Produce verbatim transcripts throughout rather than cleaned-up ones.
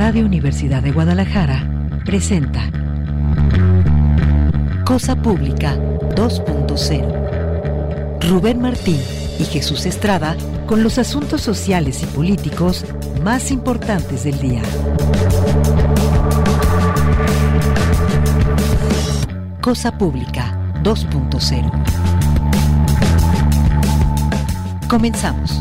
Radio Universidad de Guadalajara presenta Cosa Pública dos punto cero. Rubén Martín y Jesús Estrada con los asuntos sociales y políticos más importantes del día. Cosa Pública dos punto cero. Comenzamos.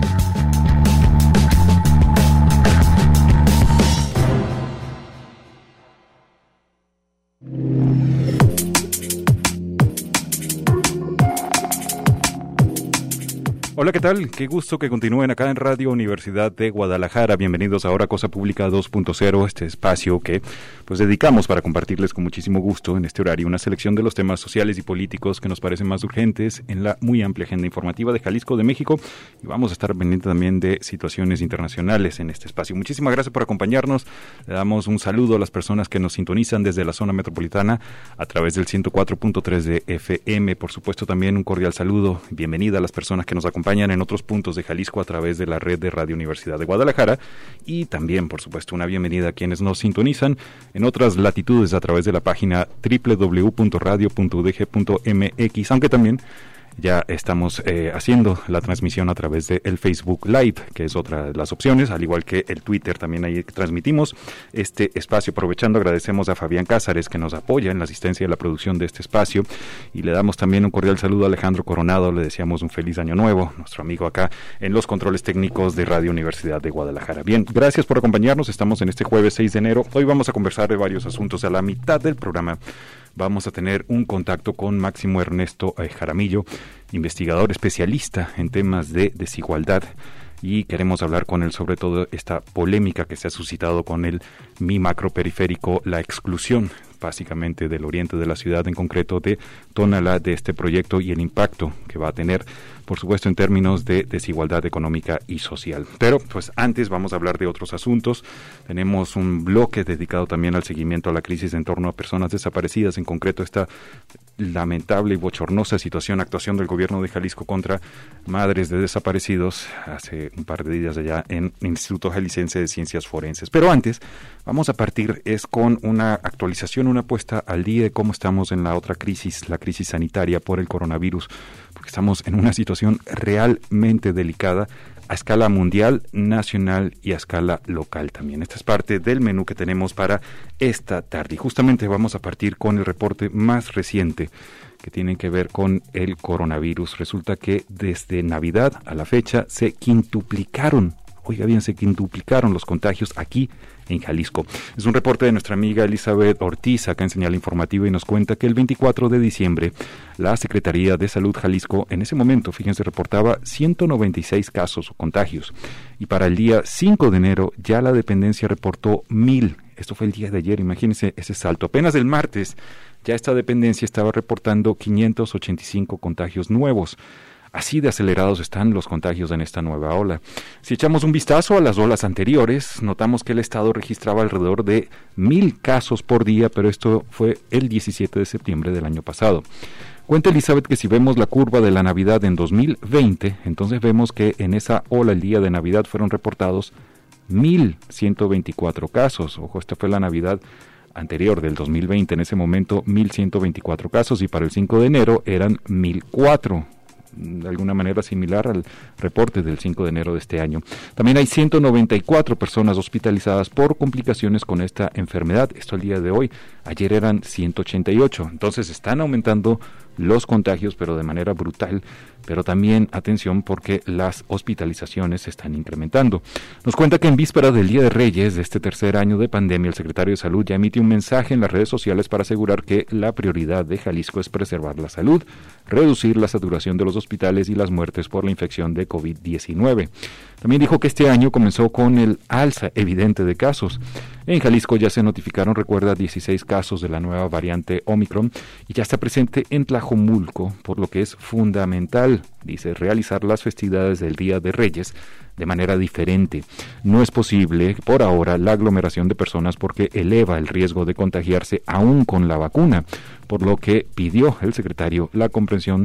Hola, ¿qué tal? Qué gusto que continúen acá en Radio Universidad de Guadalajara. Bienvenidos ahora a Cosa Pública dos punto cero, este espacio que pues dedicamos para compartirles con muchísimo gusto en este horario una selección de los temas sociales y políticos que nos parecen más urgentes en la muy amplia agenda informativa de Jalisco, de México, y vamos a estar pendientes también de situaciones internacionales en este espacio. Muchísimas gracias por acompañarnos. Le damos un saludo a las personas que nos sintonizan desde la zona metropolitana a través del ciento cuatro punto tres de F M. Por supuesto, también un cordial saludo. Bienvenida a las personas que nos acompañan en otros puntos de Jalisco a través de la red de Radio Universidad de Guadalajara, y también, por supuesto, una bienvenida a quienes nos sintonizan en otras latitudes a través de la página doble u doble u doble u punto radio punto u d g punto m x, aunque también ya estamos eh, haciendo la transmisión a través de el Facebook Live, que es otra de las opciones, al igual que el Twitter, también ahí transmitimos este espacio. Aprovechando, agradecemos a Fabián Cázares, que nos apoya en la asistencia y la producción de este espacio, y le damos también un cordial saludo a Alejandro Coronado. Le deseamos un feliz año nuevo, nuestro amigo acá en los controles técnicos de Radio Universidad de Guadalajara. Bien, gracias por acompañarnos. Estamos en este jueves seis de enero. Hoy vamos a conversar de varios asuntos. A la mitad del programa vamos a tener un contacto con Máximo Ernesto Jaramillo, investigador especialista en temas de desigualdad, y queremos hablar con él sobre todo esta polémica que se ha suscitado con el Mi Macroperiférico, la exclusión básicamente del oriente de la ciudad, en concreto de Tonalá, de este proyecto y el impacto que va a tener, por supuesto, en términos de desigualdad económica y social. Pero, pues antes vamos a hablar de otros asuntos. Tenemos un bloque dedicado también al seguimiento a la crisis en torno a personas desaparecidas, en concreto esta lamentable y bochornosa situación, actuación del gobierno de Jalisco contra madres de desaparecidos hace un par de días allá en el Instituto Jalisciense de Ciencias Forenses. Pero antes, vamos a partir es con una actualización, una puesta al día de cómo estamos en la otra crisis, la crisis sanitaria por el coronavirus, porque estamos en una situación realmente delicada a escala mundial, nacional y a escala local también. Esta es parte del menú que tenemos para esta tarde. Y justamente vamos a partir con el reporte más reciente que tiene que ver con el coronavirus. Resulta que desde Navidad a la fecha se quintuplicaron, oiga bien, se quintuplicaron los contagios aquí en Jalisco. Es un reporte de nuestra amiga Elizabeth Ortiz, acá en Señal Informativa, y nos cuenta que el veinticuatro de diciembre la Secretaría de Salud Jalisco, en ese momento, fíjense, reportaba ciento noventa y seis casos o contagios, y para el día cinco de enero ya la dependencia reportó mil. Esto fue el día de ayer, imagínense ese salto. Apenas el martes ya esta dependencia estaba reportando quinientos ochenta y cinco contagios nuevos. Así de acelerados están los contagios en esta nueva ola. Si echamos un vistazo a las olas anteriores, notamos que el estado registraba alrededor de mil casos por día, pero esto fue el diecisiete de septiembre del año pasado. Cuenta Elizabeth que si vemos la curva de la Navidad en dos mil veinte, entonces vemos que en esa ola el día de Navidad fueron reportados mil ciento veinticuatro casos. Ojo, esta fue la Navidad anterior del dos mil veinte, en ese momento mil ciento veinticuatro casos, y para el cinco de enero eran mil cuatro. De alguna manera similar al reporte del cinco de enero de este año. También hay ciento noventa y cuatro personas hospitalizadas por complicaciones con esta enfermedad. Esto al día de hoy. Ayer eran ciento ochenta y ocho. Entonces están aumentando los contagios, pero de manera brutal. Pero también, atención, porque las hospitalizaciones se están incrementando. Nos cuenta que en víspera del Día de Reyes de este tercer año de pandemia, el secretario de Salud ya emite un mensaje en las redes sociales para asegurar que la prioridad de Jalisco es preservar la salud, reducir la saturación de los hospitales y las muertes por la infección de covid diecinueve. También dijo que este año comenzó con el alza evidente de casos. En Jalisco ya se notificaron, recuerda, dieciséis casos de la nueva variante Omicron, y ya está presente en Tlajomulco, por lo que es fundamental, dice, realizar las festividades del Día de Reyes de manera diferente. No es posible, por ahora, la aglomeración de personas porque eleva el riesgo de contagiarse aún con la vacuna, por lo que pidió el secretario la comprensión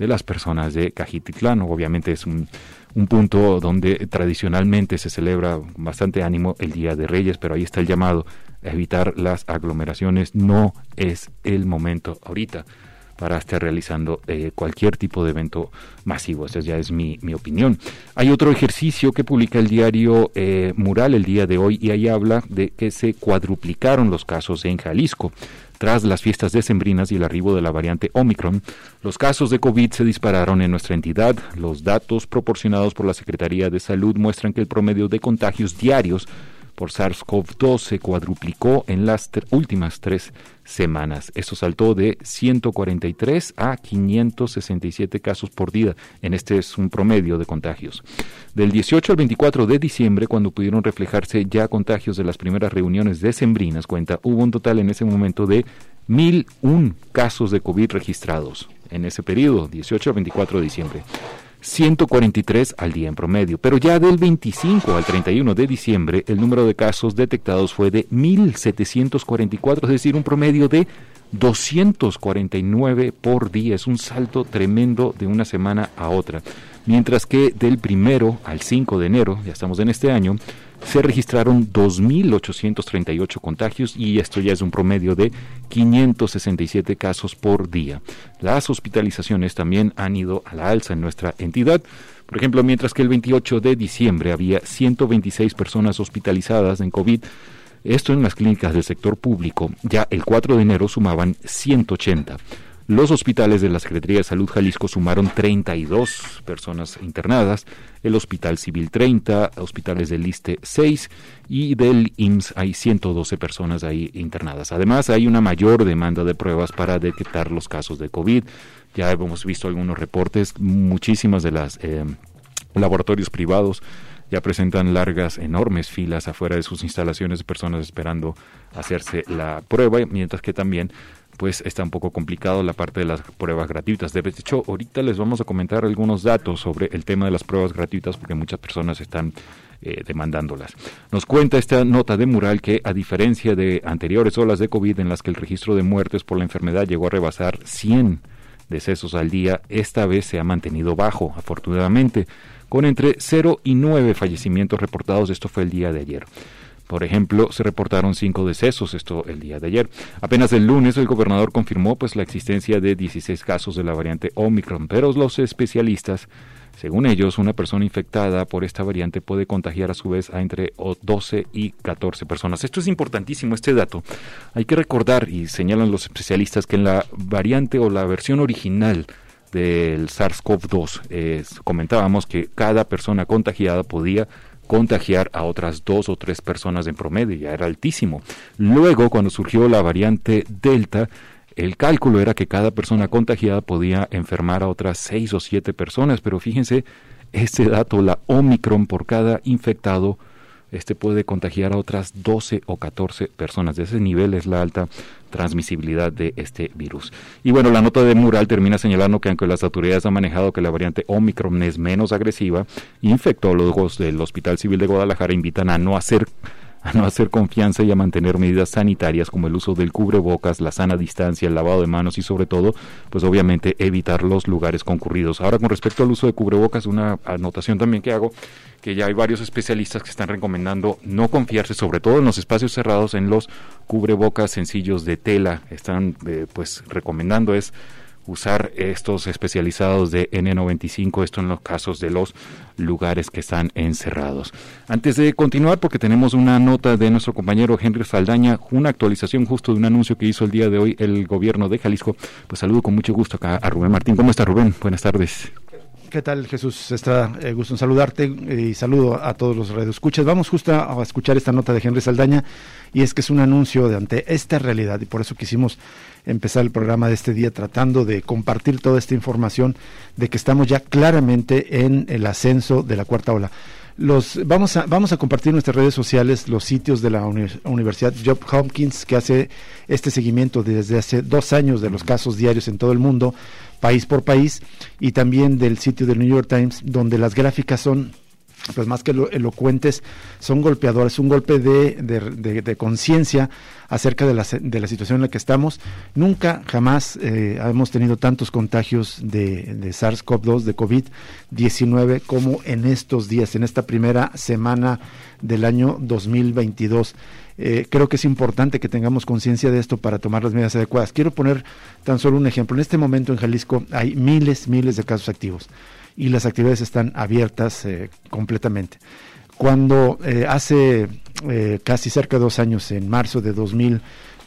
de las personas de Cajititlán. Obviamente es un, un punto donde tradicionalmente se celebra con bastante ánimo el Día de Reyes, pero ahí está el llamado a evitar las aglomeraciones. No es el momento ahorita para estar realizando eh, cualquier tipo de evento masivo. Esa ya es mi, mi opinión. Hay otro ejercicio que publica el diario eh, Mural el día de hoy, y ahí habla de que se cuadruplicaron los casos en Jalisco. Tras las fiestas decembrinas y el arribo de la variante Omicron, los casos de COVID se dispararon en nuestra entidad. Los datos proporcionados por la Secretaría de Salud muestran que el promedio de contagios diarios por SARS-CoV dos se cuadruplicó en las t- últimas tres semanas. Esto saltó de ciento cuarenta y tres a quinientos sesenta y siete casos por día. En este es un promedio de contagios. Del dieciocho al veinticuatro de diciembre, cuando pudieron reflejarse ya contagios de las primeras reuniones decembrinas, cuenta, hubo un total en ese momento de mil uno casos de COVID registrados. En ese periodo, dieciocho al veinticuatro de diciembre. ciento cuarenta y tres al día en promedio, pero ya del veinticinco al treinta y uno de diciembre el número de casos detectados fue de mil setecientos cuarenta y cuatro, es decir, un promedio de doscientos cuarenta y nueve por día. Es un salto tremendo de una semana a otra, mientras que del primero al cinco de enero, ya estamos en este año, se registraron dos mil ochocientos treinta y ocho contagios, y esto ya es un promedio de quinientos sesenta y siete casos por día. Las hospitalizaciones también han ido a la alza en nuestra entidad. Por ejemplo, mientras que el veintiocho de diciembre había ciento veintiséis personas hospitalizadas en COVID, esto en las clínicas del sector público, ya el cuatro de enero sumaban ciento ochenta. Los hospitales de la Secretaría de Salud Jalisco sumaron treinta y dos personas internadas, el Hospital Civil treinta, hospitales del ISSSTE seis y del I M S S hay ciento doce personas ahí internadas. Además, hay una mayor demanda de pruebas para detectar los casos de COVID. Ya hemos visto algunos reportes, muchísimas de las eh, laboratorios privados ya presentan largas, enormes filas afuera de sus instalaciones de personas esperando hacerse la prueba, mientras que también pues está un poco complicado la parte de las pruebas gratuitas. De hecho, ahorita les vamos a comentar algunos datos sobre el tema de las pruebas gratuitas, porque muchas personas están eh, demandándolas. Nos cuenta esta nota de Mural que, a diferencia de anteriores olas de COVID en las que el registro de muertes por la enfermedad llegó a rebasar cien decesos al día, esta vez se ha mantenido bajo, afortunadamente, con entre cero y nueve fallecimientos reportados. Esto fue el día de ayer. Por ejemplo, se reportaron cinco decesos, esto el día de ayer. Apenas el lunes el gobernador confirmó pues la existencia de dieciséis casos de la variante Omicron, pero los especialistas, según ellos, una persona infectada por esta variante puede contagiar a su vez a entre doce y catorce personas. Esto es importantísimo, este dato. Hay que recordar, y señalan los especialistas, que en la variante o la versión original del SARS-CoV dos, eh, comentábamos que cada persona contagiada podía contagiar a otras dos o tres personas en promedio, ya era altísimo. Luego, cuando surgió la variante Delta, el cálculo era que cada persona contagiada podía enfermar a otras seis o siete personas, pero fíjense, este dato, la Omicron por cada infectado, este puede contagiar a otras doce o catorce personas. De ese nivel es la alta transmisibilidad de este virus. Y bueno, la nota de Mural termina señalando que aunque las autoridades han manejado que la variante Omicron es menos agresiva, infectólogos del Hospital Civil de Guadalajara invitan a no hacer a no hacer confianza y a mantener medidas sanitarias como el uso del cubrebocas, la sana distancia, el lavado de manos y sobre todo, pues obviamente evitar los lugares concurridos. Ahora, con respecto al uso de cubrebocas, una anotación también que hago, que ya hay varios especialistas que están recomendando no confiarse, sobre todo en los espacios cerrados, en los cubrebocas sencillos de tela. Están eh, pues recomendando es usar estos especializados de ene noventa y cinco, esto en los casos de los lugares que están encerrados. Antes de continuar, porque tenemos una nota de nuestro compañero Henry Saldaña, una actualización justo de un anuncio que hizo el día de hoy el gobierno de Jalisco, pues saludo con mucho gusto acá a Rubén Martín. ¿Cómo está, Rubén? Buenas tardes. ¿Qué tal, Jesús? Estrada, eh, gusto en saludarte eh, y saludo a todos los radioescuchas. Vamos justo a, a escuchar esta nota de Henry Saldaña, y es que es un anuncio de ante esta realidad, y por eso quisimos empezar el programa de este día tratando de compartir toda esta información de que estamos ya claramente en el ascenso de la cuarta ola. Los vamos a vamos a compartir en nuestras redes sociales los sitios de la uni- Universidad Johns Hopkins, que hace este seguimiento desde hace dos años de los casos diarios en todo el mundo, país por país, y también del sitio del New York Times, donde las gráficas son pues más que elocuentes, son golpeadores, un golpe de, de, de, de conciencia acerca de la, de la situación en la que estamos. Nunca, jamás eh, hemos tenido tantos contagios de, de SARS-CoV dos, de COVID diecinueve, como en estos días, en esta primera semana del año dos mil veintidós. Eh, creo que es importante que tengamos conciencia de esto para tomar las medidas adecuadas. Quiero poner tan solo un ejemplo. En este momento en Jalisco hay miles, miles de casos activos y las actividades están abiertas eh, completamente. Cuando eh, hace eh, casi cerca de dos años, en marzo de dos mil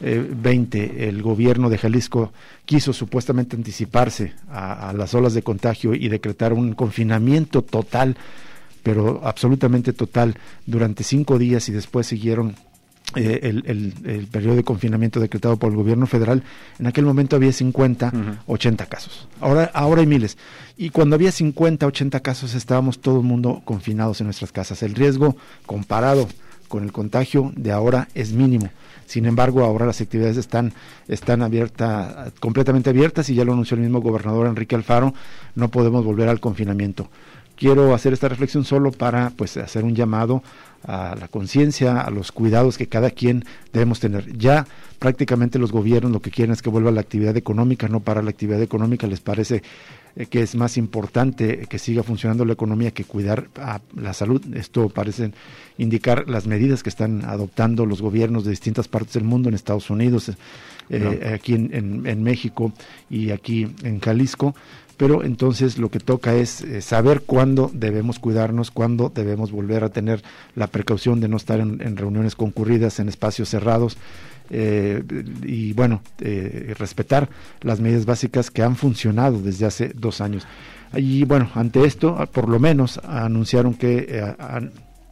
veinte, el gobierno de Jalisco quiso supuestamente anticiparse a, a las olas de contagio y decretar un confinamiento total, pero absolutamente total, durante cinco días, y después siguieron Eh, el, el, el periodo de confinamiento decretado por el gobierno federal. En aquel momento había cincuenta, uh-huh. ochenta casos. Ahora, ahora hay miles. Y cuando había cincuenta, ochenta casos, estábamos todo el mundo confinados en nuestras casas. El riesgo comparado con el contagio de ahora es mínimo. Sin embargo, ahora las actividades están, están abiertas, completamente abiertas, y ya lo anunció el mismo gobernador Enrique Alfaro, no podemos volver al confinamiento. Quiero hacer esta reflexión solo para, pues, hacer un llamado a la conciencia, a los cuidados que cada quien debemos tener. Ya prácticamente los gobiernos lo que quieren es que vuelva la actividad económica, no para la actividad económica. Les parece eh, que es más importante que siga funcionando la economía que cuidar a la salud. Esto parece indicar las medidas que están adoptando los gobiernos de distintas partes del mundo, en Estados Unidos, eh, no. aquí en, en, en México y aquí en Jalisco. Pero entonces lo que toca es eh, saber cuándo debemos cuidarnos, cuándo debemos volver a tener la precaución de no estar en, en reuniones concurridas, en espacios cerrados, eh, y bueno, eh, respetar las medidas básicas que han funcionado desde hace dos años. Y bueno, ante esto, por lo menos anunciaron que eh, han,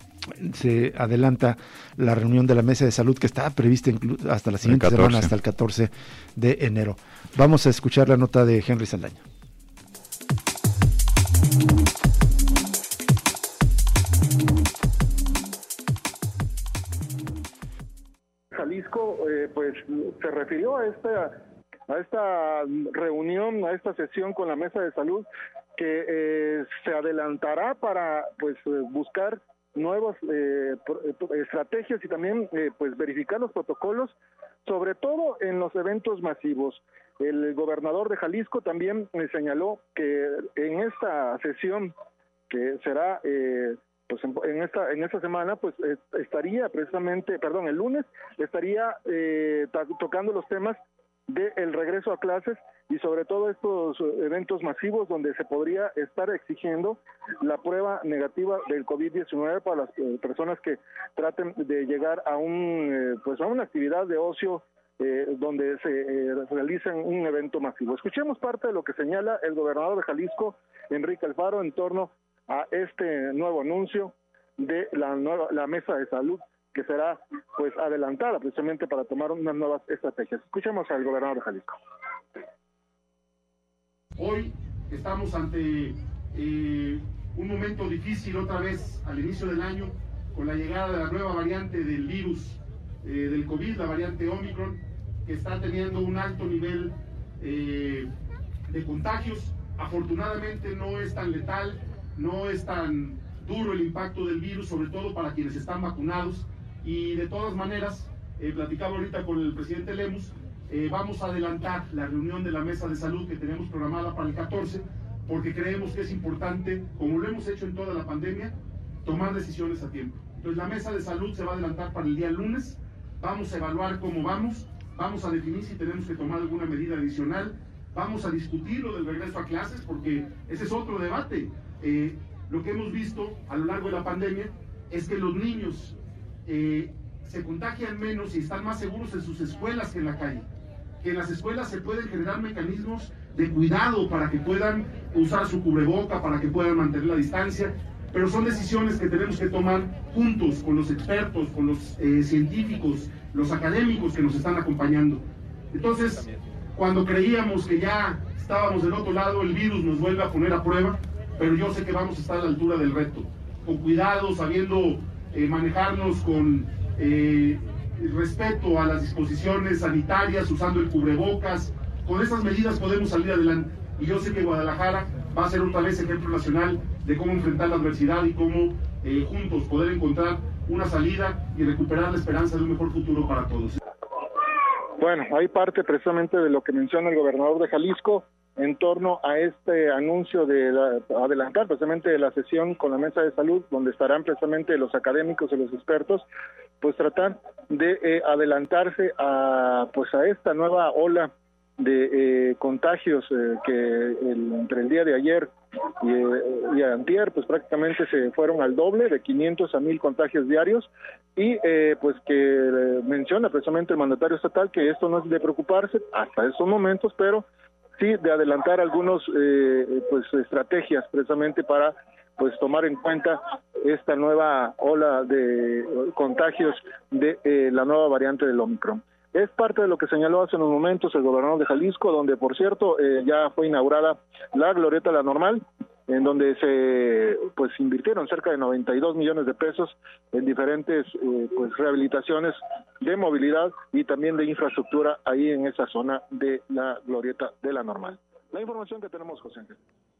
se adelanta la reunión de la mesa de salud, que estaba prevista hasta la siguiente semana, hasta el catorce de enero. Vamos a escuchar la nota de Henry Saldaña. Jalisco eh, pues se refirió a esta a esta reunión, a esta sesión con la mesa de salud, que eh, se adelantará para pues buscar nuevas eh, estrategias y también eh, pues verificar los protocolos, sobre todo en los eventos masivos. El gobernador de Jalisco también me señaló que en esta sesión, que será eh, pues en, en esta en esta semana, pues eh, estaría precisamente, perdón, el lunes estaría eh, tocando los temas del regreso a clases y sobre todo estos eventos masivos donde se podría estar exigiendo la prueba negativa del COVID diecinueve para las eh, personas que traten de llegar a un eh, pues a una actividad de ocio eh, donde se eh, realicen un evento masivo. Escuchemos parte de lo que señala el gobernador de Jalisco, Enrique Alfaro, en torno a este nuevo anuncio de la nueva la mesa de salud, que será pues adelantada precisamente para tomar unas nuevas estrategias. Escuchemos al gobernador de Jalisco. Hoy estamos ante eh, un momento difícil otra vez al inicio del año, con la llegada de la nueva variante del virus eh, del COVID, la variante Omicron, que está teniendo un alto nivel eh, de contagios. Afortunadamente no es tan letal, no es tan duro el impacto del virus, sobre todo para quienes están vacunados. Y de todas maneras, eh, platicaba ahorita con el presidente Lemus, eh, vamos a adelantar la reunión de la mesa de salud que tenemos programada para el catorce, porque creemos que es importante, como lo hemos hecho en toda la pandemia, tomar decisiones a tiempo. Entonces la mesa de salud se va a adelantar para el día lunes, vamos a evaluar cómo vamos, vamos a definir si tenemos que tomar alguna medida adicional, vamos a discutir lo del regreso a clases, porque ese es otro debate. Eh, lo que hemos visto a lo largo de la pandemia es que los niños Eh, se contagian menos y están más seguros en sus escuelas que en la calle. Que en las escuelas se pueden generar mecanismos de cuidado para que puedan usar su cubreboca, para que puedan mantener la distancia, pero son decisiones que tenemos que tomar juntos con los expertos, con los eh, científicos, los académicos que nos están acompañando. Entonces, cuando creíamos que ya estábamos del otro lado, el virus nos vuelve a poner a prueba, pero yo sé que vamos a estar a la altura del reto, con cuidado, sabiendo Eh, manejarnos con eh, respeto a las disposiciones sanitarias, usando el cubrebocas. Con esas medidas podemos salir adelante. Y yo sé que Guadalajara va a ser otra vez ejemplo nacional de cómo enfrentar la adversidad y cómo eh, juntos poder encontrar una salida y recuperar la esperanza de un mejor futuro para todos. Bueno, hay parte precisamente de lo que menciona el gobernador de Jalisco en torno a este anuncio de la, adelantar precisamente la sesión con la mesa de salud, donde estarán precisamente los académicos y los expertos, pues tratar de eh, adelantarse a pues a esta nueva ola de eh, contagios eh, que el, entre el día de ayer y, eh, y antier pues prácticamente se fueron al doble, de quinientos a mil contagios diarios, y eh, pues que eh, menciona precisamente el mandatario estatal que esto no es de preocuparse hasta esos momentos, pero sí de adelantar algunos eh, pues estrategias precisamente para pues tomar en cuenta esta nueva ola de contagios de eh, la nueva variante del Omicron. Es parte de lo que señaló hace unos momentos el gobernador de Jalisco, donde por cierto eh, ya fue inaugurada la Glorieta La Normal, en donde se pues invirtieron cerca de noventa y dos millones de pesos en diferentes eh, pues rehabilitaciones de movilidad y también de infraestructura ahí en esa zona de la Glorieta de La Normal. La información que tenemos, José Ángel.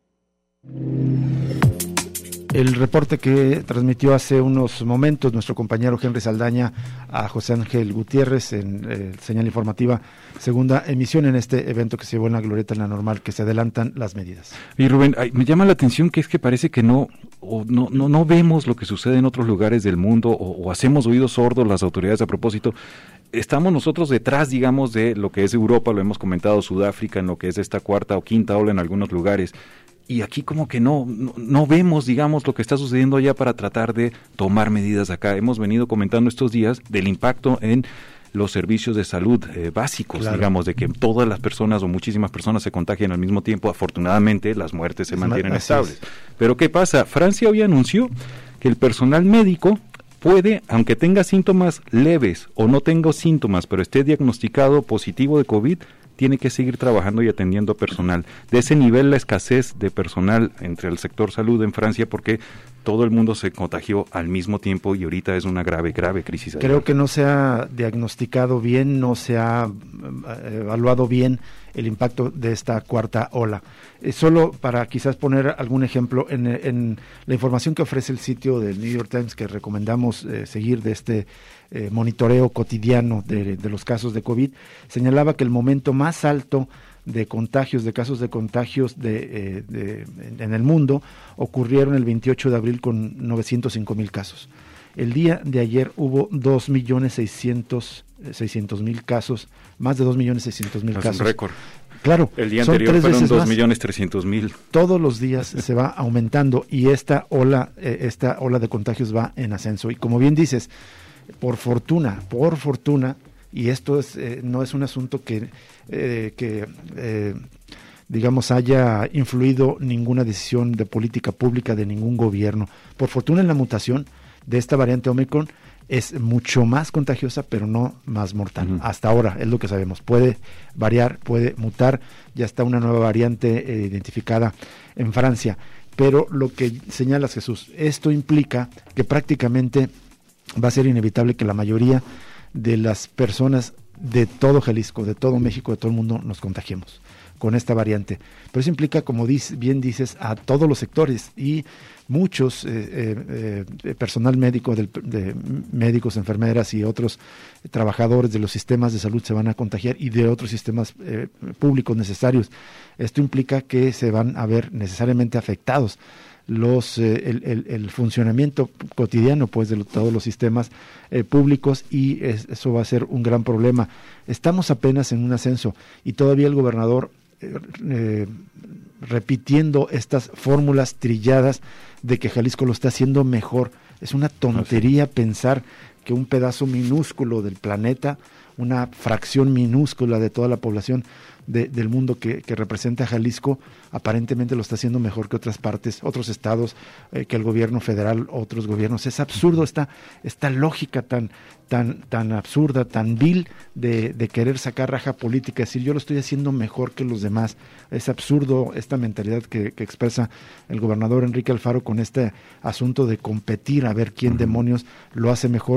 El reporte que transmitió hace unos momentos nuestro compañero Henry Saldaña a José Ángel Gutiérrez en eh, señal informativa, segunda emisión en este evento que se llevó en la Glorieta en La Normal, que se adelantan las medidas. Y Rubén, ay, me llama la atención que es que parece que no, o no, no, no vemos lo que sucede en otros lugares del mundo, o, o hacemos oídos sordos las autoridades a propósito. Estamos nosotros detrás, digamos, de lo que es Europa, lo hemos comentado, Sudáfrica, en lo que es esta cuarta o quinta ola en algunos lugares. Y aquí como que no, no, no vemos, digamos, lo que está sucediendo allá para tratar de tomar medidas acá. Hemos venido comentando estos días del impacto en los servicios de salud eh, básicos, claro. digamos, de que todas las personas o muchísimas personas se contagian al mismo tiempo. Afortunadamente, las muertes se es mantienen más, estables. Es. Pero ¿qué pasa? Francia hoy anunció que el personal médico puede, aunque tenga síntomas leves o no tenga síntomas, pero esté diagnosticado positivo de COVID, tiene que seguir trabajando y atendiendo personal. De ese nivel la escasez de personal entre el sector salud en Francia, porque todo el mundo se contagió al mismo tiempo y ahorita es una grave, grave crisis. Creo allá. Que no se ha diagnosticado bien, no se ha evaluado bien el impacto de esta cuarta ola. Eh, solo para quizás poner algún ejemplo, en, en la información que ofrece el sitio del New York Times, que recomendamos eh, seguir de este eh, monitoreo cotidiano de, de los casos de COVID, señalaba que el momento más alto de contagios, de casos de contagios de, eh, de, en el mundo, ocurrieron el veintiocho de abril con novecientos cinco mil casos. El día de ayer hubo dos millones seiscientos mil casos, más de dos millones seiscientos mil casos. Es un récord. Claro, el día anterior fueron dos millones trescientos mil. Todos los días se va aumentando y esta ola, eh, esta ola de contagios va en ascenso. Y como bien dices, por fortuna, por fortuna, y esto es eh, no es un asunto que, eh, que eh, digamos, haya influido ninguna decisión de política pública de ningún gobierno. Por fortuna, en la mutación de esta variante Omicron es mucho más contagiosa, pero no más mortal. Uh-huh. Hasta ahora es lo que sabemos. Puede variar, puede mutar. Ya está una nueva variante eh, identificada en Francia. Pero lo que señalas, Jesús, esto implica que prácticamente va a ser inevitable que la mayoría de las personas de todo Jalisco, de todo México, de todo el mundo nos contagiemos con esta variante. Pero eso implica, como dice, bien dices, a todos los sectores y muchos eh, eh, eh, personal médico, de, de médicos, enfermeras y otros trabajadores de los sistemas de salud se van a contagiar y de otros sistemas eh, públicos necesarios. Esto implica que se van a ver necesariamente afectados los eh, el, el, el funcionamiento cotidiano pues de lo, todos los sistemas eh, públicos y es, eso va a ser un gran problema. Estamos apenas en un ascenso y todavía el gobernador eh, eh, repitiendo estas fórmulas trilladas de que Jalisco lo está haciendo mejor. Es una tontería okay. pensar que un pedazo minúsculo del planeta, una fracción minúscula de toda la población de, del mundo que, que representa a Jalisco, aparentemente lo está haciendo mejor que otras partes, otros estados, eh, que el gobierno federal, otros gobiernos. Es absurdo esta, esta lógica tan, tan, tan absurda, tan vil de, de querer sacar raja política, decir yo lo estoy haciendo mejor que los demás. Es absurdo esta mentalidad que, que expresa el gobernador Enrique Alfaro con este asunto de competir a ver quién demonios lo hace mejor.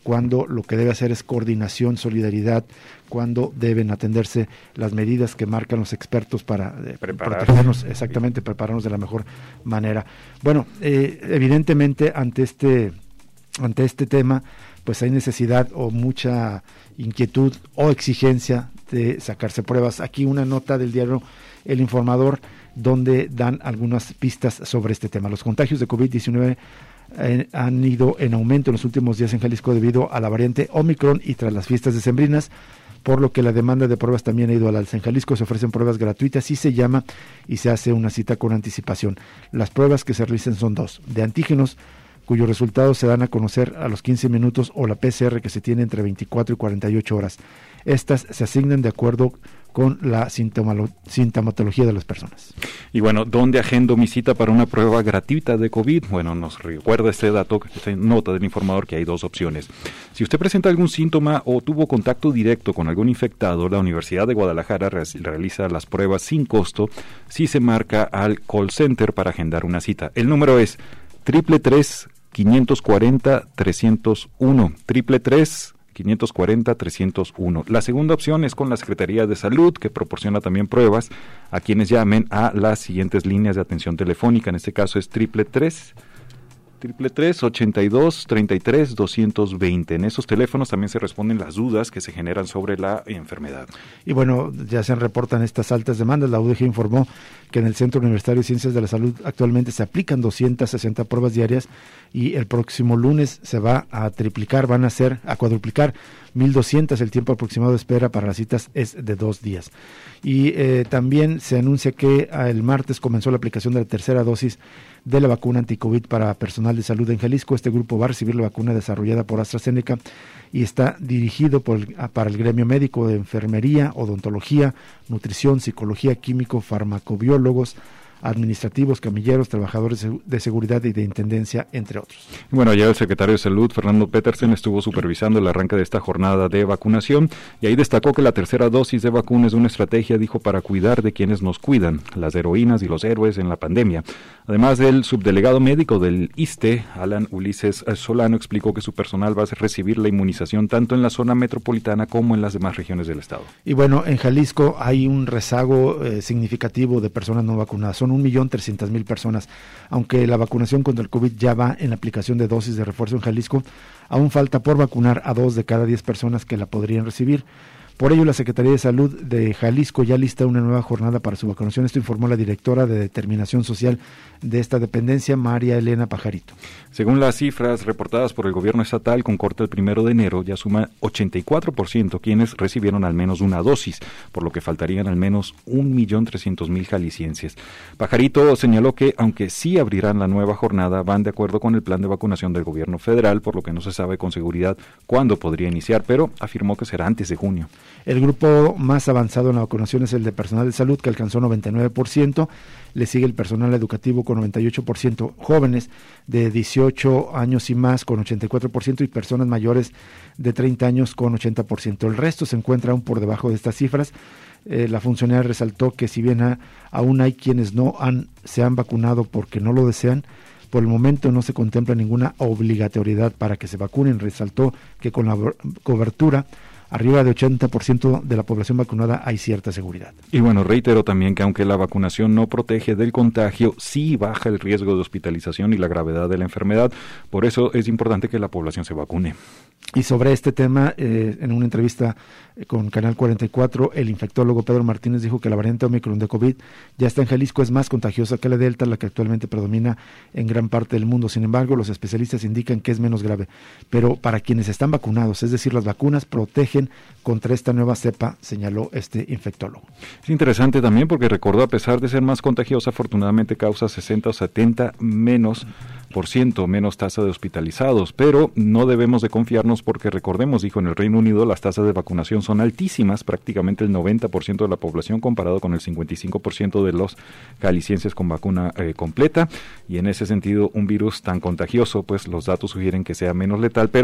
cuando lo que debe hacer es coordinación, solidaridad, cuando deben atenderse las medidas que marcan los expertos para eh, protegernos, exactamente, prepararnos de la mejor manera. Bueno, eh, evidentemente ante este, ante este tema, pues hay necesidad o mucha inquietud o exigencia de sacarse pruebas. Aquí una nota del diario El Informador, donde dan algunas pistas sobre este tema. Los contagios de COVID diecinueve eh, han ido en aumento en los últimos días en Jalisco debido a la variante Omicron y tras las fiestas decembrinas, por lo que la demanda de pruebas también ha ido al alza. En Jalisco se ofrecen pruebas gratuitas y se llama y se hace una cita con anticipación. Las pruebas que se realizan son dos, de antígenos, cuyos resultados se dan a conocer a los quince minutos, o la P C R, que se tiene entre veinticuatro y cuarenta y ocho horas. Estas se asignan de acuerdo con la sintomatología de las personas. Y bueno, ¿dónde agendo mi cita para una prueba gratuita de COVID? Bueno, nos recuerda este dato, esta nota del Informador, que hay dos opciones. Si usted presenta algún síntoma o tuvo contacto directo con algún infectado, la Universidad de Guadalajara re- realiza las pruebas sin costo si se marca al call center para agendar una cita. El número es triple tres quinientos cuarenta trescientos uno, triple tres quinientos cuarenta trescientos uno. La segunda opción es con la Secretaría de Salud, que proporciona también pruebas a quienes llamen a las siguientes líneas de atención telefónica. En este caso es triple tres triple tres ochenta y dos treinta y tres doscientos veinte. En esos teléfonos también se responden las dudas que se generan sobre la enfermedad. Y bueno, ya se reportan estas altas demandas. La U D G informó que en el Centro Universitario de Ciencias de la Salud actualmente se aplican doscientas sesenta pruebas diarias y el próximo lunes se va a triplicar, van a ser a cuadruplicar mil doscientas. El tiempo aproximado de espera para las citas es de dos días. Y eh, también se anuncia que el martes comenzó la aplicación de la tercera dosis de la vacuna anticovid para personal de salud en Jalisco. Este grupo va a recibir la vacuna desarrollada por AstraZeneca y está dirigido por el, para el gremio médico de enfermería, odontología, nutrición, psicología, químico, farmacobiólogos, administrativos, camilleros, trabajadores de seguridad y de intendencia, entre otros. Bueno, ayer el secretario de Salud, Fernando Petersen, estuvo supervisando el arranque de esta jornada de vacunación y ahí destacó que la tercera dosis de vacuna es una estrategia, dijo, para cuidar de quienes nos cuidan, las heroínas y los héroes en la pandemia. Además, el subdelegado médico del I S S S T E, Alan Ulises Solano, explicó que su personal va a recibir la inmunización tanto en la zona metropolitana como en las demás regiones del estado. Y bueno, en Jalisco hay un rezago eh, significativo de personas no vacunadas. Son un millón trescientas mil personas. Aunque la vacunación contra el COVID ya va en la aplicación de dosis de refuerzo en Jalisco, aún falta por vacunar a dos de cada diez personas que la podrían recibir. Por ello, la Secretaría de Salud de Jalisco ya lista una nueva jornada para su vacunación. Esto informó la directora de Determinación Social de esta dependencia, María Elena Pajarito. Según las cifras reportadas por el gobierno estatal, con corte el primero de enero, ya suma ochenta y cuatro por ciento quienes recibieron al menos una dosis, por lo que faltarían al menos un millón trescientos mil jaliscienses. Pajarito señaló que, aunque sí abrirán la nueva jornada, van de acuerdo con el plan de vacunación del gobierno federal, por lo que no se sabe con seguridad cuándo podría iniciar, pero afirmó que será antes de junio. El grupo más avanzado en la vacunación es el de personal de salud, que alcanzó noventa y nueve por ciento. Le sigue el personal educativo con noventa y ocho por ciento, jóvenes de dieciocho años y más con ochenta y cuatro por ciento y personas mayores de treinta años con ochenta por ciento. El resto se encuentra aún por debajo de estas cifras. Eh, la funcionaria resaltó que si bien a, aún hay quienes no han, se han vacunado porque no lo desean, por el momento no se contempla ninguna obligatoriedad para que se vacunen. Resaltó que con la cobertura arriba de ochenta por ciento de la población vacunada hay cierta seguridad. Y bueno, reitero también que aunque la vacunación no protege del contagio, sí baja el riesgo de hospitalización y la gravedad de la enfermedad. Por eso es importante que la población se vacune. Y sobre este tema, eh, en una entrevista con Canal cuarenta y cuatro, el infectólogo Pedro Martínez dijo que la variante Omicron de COVID ya está en Jalisco, es más contagiosa que la Delta, la que actualmente predomina en gran parte del mundo. Sin embargo, los especialistas indican que es menos grave. Pero para quienes están vacunados, es decir, las vacunas protegen contra esta nueva cepa, señaló este infectólogo. Es interesante también porque recordó, a pesar de ser más contagiosa, afortunadamente causa sesenta o setenta menos por ciento menos tasa de hospitalizados, pero no debemos de confiarnos porque recordemos, dijo, en el Reino Unido las tasas de vacunación son altísimas, prácticamente el noventa por ciento de la población comparado con el cincuenta y cinco por ciento de los jaliscienses con vacuna eh, completa, y en ese sentido un virus tan contagioso, pues los datos sugieren que sea menos letal, pero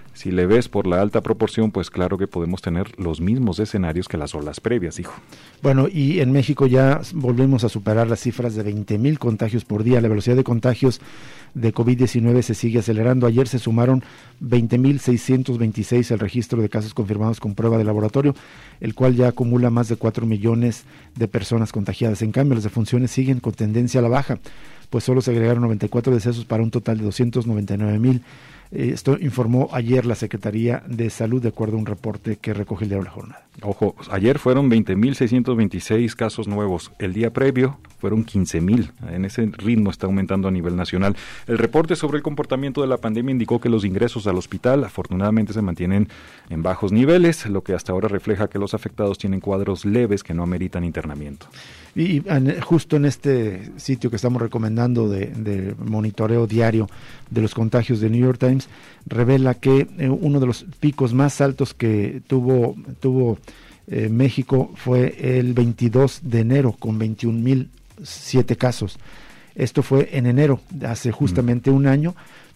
Si le ves por la alta proporción, pues claro que podemos tener los mismos escenarios que las olas previas, dijo. Bueno, y en México ya volvemos a superar las cifras de veinte mil contagios por día. La velocidad de contagios de COVID diecinueve se sigue acelerando. Ayer se sumaron veinte mil seiscientos veintiséis al registro de casos confirmados con prueba de laboratorio, el cual ya acumula más de cuatro millones de personas contagiadas. En cambio, las defunciones siguen con tendencia a la baja, pues solo se agregaron noventa y cuatro decesos para un total de doscientos noventa y nueve mil. Esto informó ayer la Secretaría de Salud, de acuerdo a un reporte que recoge el diario La Jornada. Ojo, ayer fueron veinte mil seiscientos veintiséis casos nuevos. El día previo fueron quince mil. En ese ritmo está aumentando a nivel nacional. El reporte sobre el comportamiento de la pandemia indicó que los ingresos al hospital afortunadamente se mantienen en bajos niveles, lo que hasta ahora refleja que los afectados tienen cuadros leves que no ameritan internamiento. Y justo en este sitio que estamos recomendando de, de monitoreo diario de los contagios de New York Times, revela que eh, uno de los picos más altos que tuvo, tuvo eh, México fue el veintidós de enero, con veintiún mil siete casos. Esto fue en enero, hace justamente mm. un año.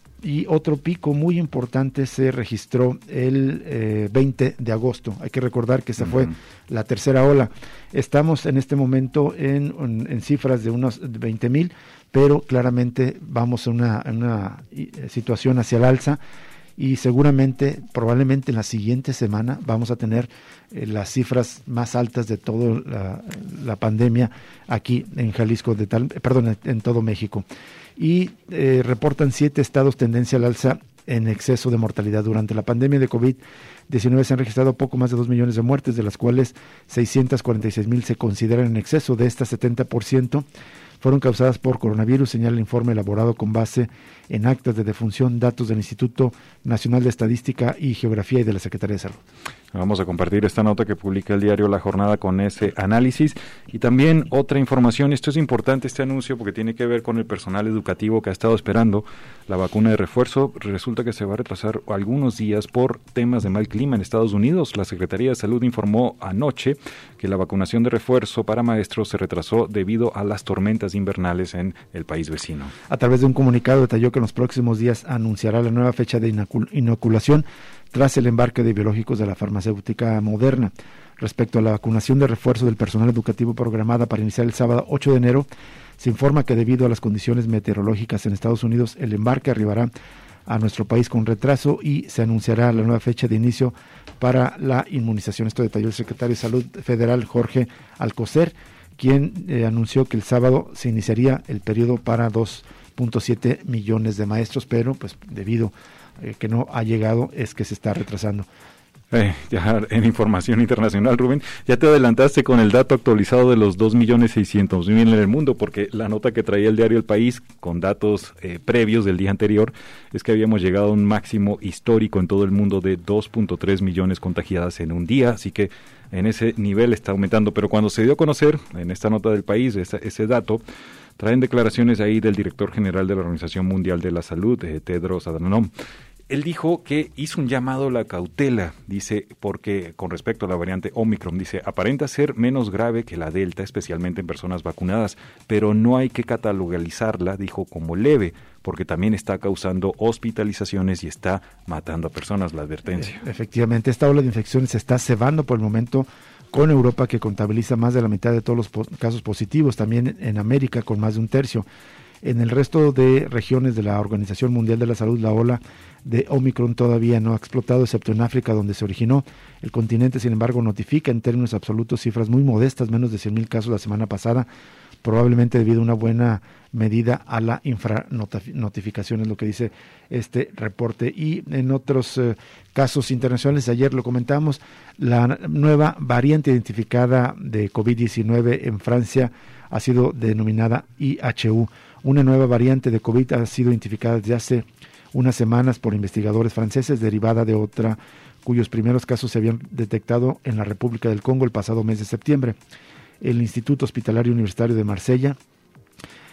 Y otro pico muy importante se registró el eh, veinte de agosto. Hay que recordar que esa uh-huh. fue la tercera ola. Estamos en este momento en, en, en cifras de unos veinte mil, pero claramente vamos a una, una situación hacia el alza y seguramente, probablemente en la siguiente semana vamos a tener eh, las cifras más altas de toda la, la pandemia aquí en Jalisco, de tal, perdón, en todo México. Y eh, reportan siete estados tendencia al alza en exceso de mortalidad. Durante la pandemia de COVID diecinueve se han registrado poco más de dos millones de muertes, de las cuales seiscientos cuarenta y seis mil se consideran en exceso. De estas, setenta por ciento fueron causadas por coronavirus, señala el informe elaborado con base en actas de defunción, datos del Instituto Nacional de Estadística y Geografía y de la Secretaría de Salud. Vamos a compartir esta nota que publica el diario La Jornada con ese análisis y también otra información. Esto es importante, este anuncio, porque tiene que ver con el personal educativo que ha estado esperando la vacuna de refuerzo. Resulta que se va a retrasar algunos días por temas de mal clima en Estados Unidos. La Secretaría de Salud informó anoche que la vacunación de refuerzo para maestros se retrasó debido a las tormentas invernales en el país vecino. A través de un comunicado detalló que en los próximos días anunciará la nueva fecha de inocul- inoculación tras el embarque de biológicos de la farmacéutica Moderna. Respecto a la vacunación de refuerzo del personal educativo programada para iniciar el sábado ocho de enero, se informa que debido a las condiciones meteorológicas en Estados Unidos, el embarque arribará a nuestro país con retraso y se anunciará la nueva fecha de inicio para la inmunización. Esto detalló el secretario de Salud Federal, Jorge Alcocer, quien eh, anunció que el sábado se iniciaría el periodo para dos punto siete millones de maestros, pero pues debido eh, que no ha llegado es que se está retrasando. Eh, ya en información internacional, Rubén, ya te adelantaste con el dato actualizado de los dos millones seiscientos mil en el mundo, porque la nota que traía el diario El País con datos eh, previos del día anterior es que habíamos llegado a un máximo histórico en todo el mundo de dos punto tres millones contagiadas en un día, así que en ese nivel está aumentando. Pero cuando se dio a conocer en esta nota del País ese, ese dato, traen declaraciones ahí del director general de la Organización Mundial de la Salud, eh, Tedros Adhanom. Él dijo que hizo un llamado a la cautela, dice, porque con respecto a la variante Omicron, dice, aparenta ser menos grave que la Delta, especialmente en personas vacunadas, pero no hay que catalogalizarla, dijo, como leve, porque también está causando hospitalizaciones y está matando a personas, la advertencia. Efectivamente, esta ola de infecciones se está cebando por el momento con Europa, que contabiliza más de la mitad de todos los po- casos positivos, también en América con más de un tercio. En el resto de regiones de la Organización Mundial de la Salud, la ola de Omicron todavía no ha explotado, excepto en África, donde se originó. El continente, sin embargo, notifica en términos absolutos cifras muy modestas, menos de cien mil casos la semana pasada, probablemente debido a una buena medida a la infranotificación, es lo que dice este reporte. Y en otros eh, casos internacionales, ayer lo comentamos, la nueva variante identificada de COVID diecinueve en Francia ha sido denominada I H U. Una nueva variante de COVID ha sido identificada desde hace unas semanas por investigadores franceses, derivada de otra cuyos primeros casos se habían detectado en la República del Congo el pasado mes de septiembre. El Instituto Hospitalario Universitario de Marsella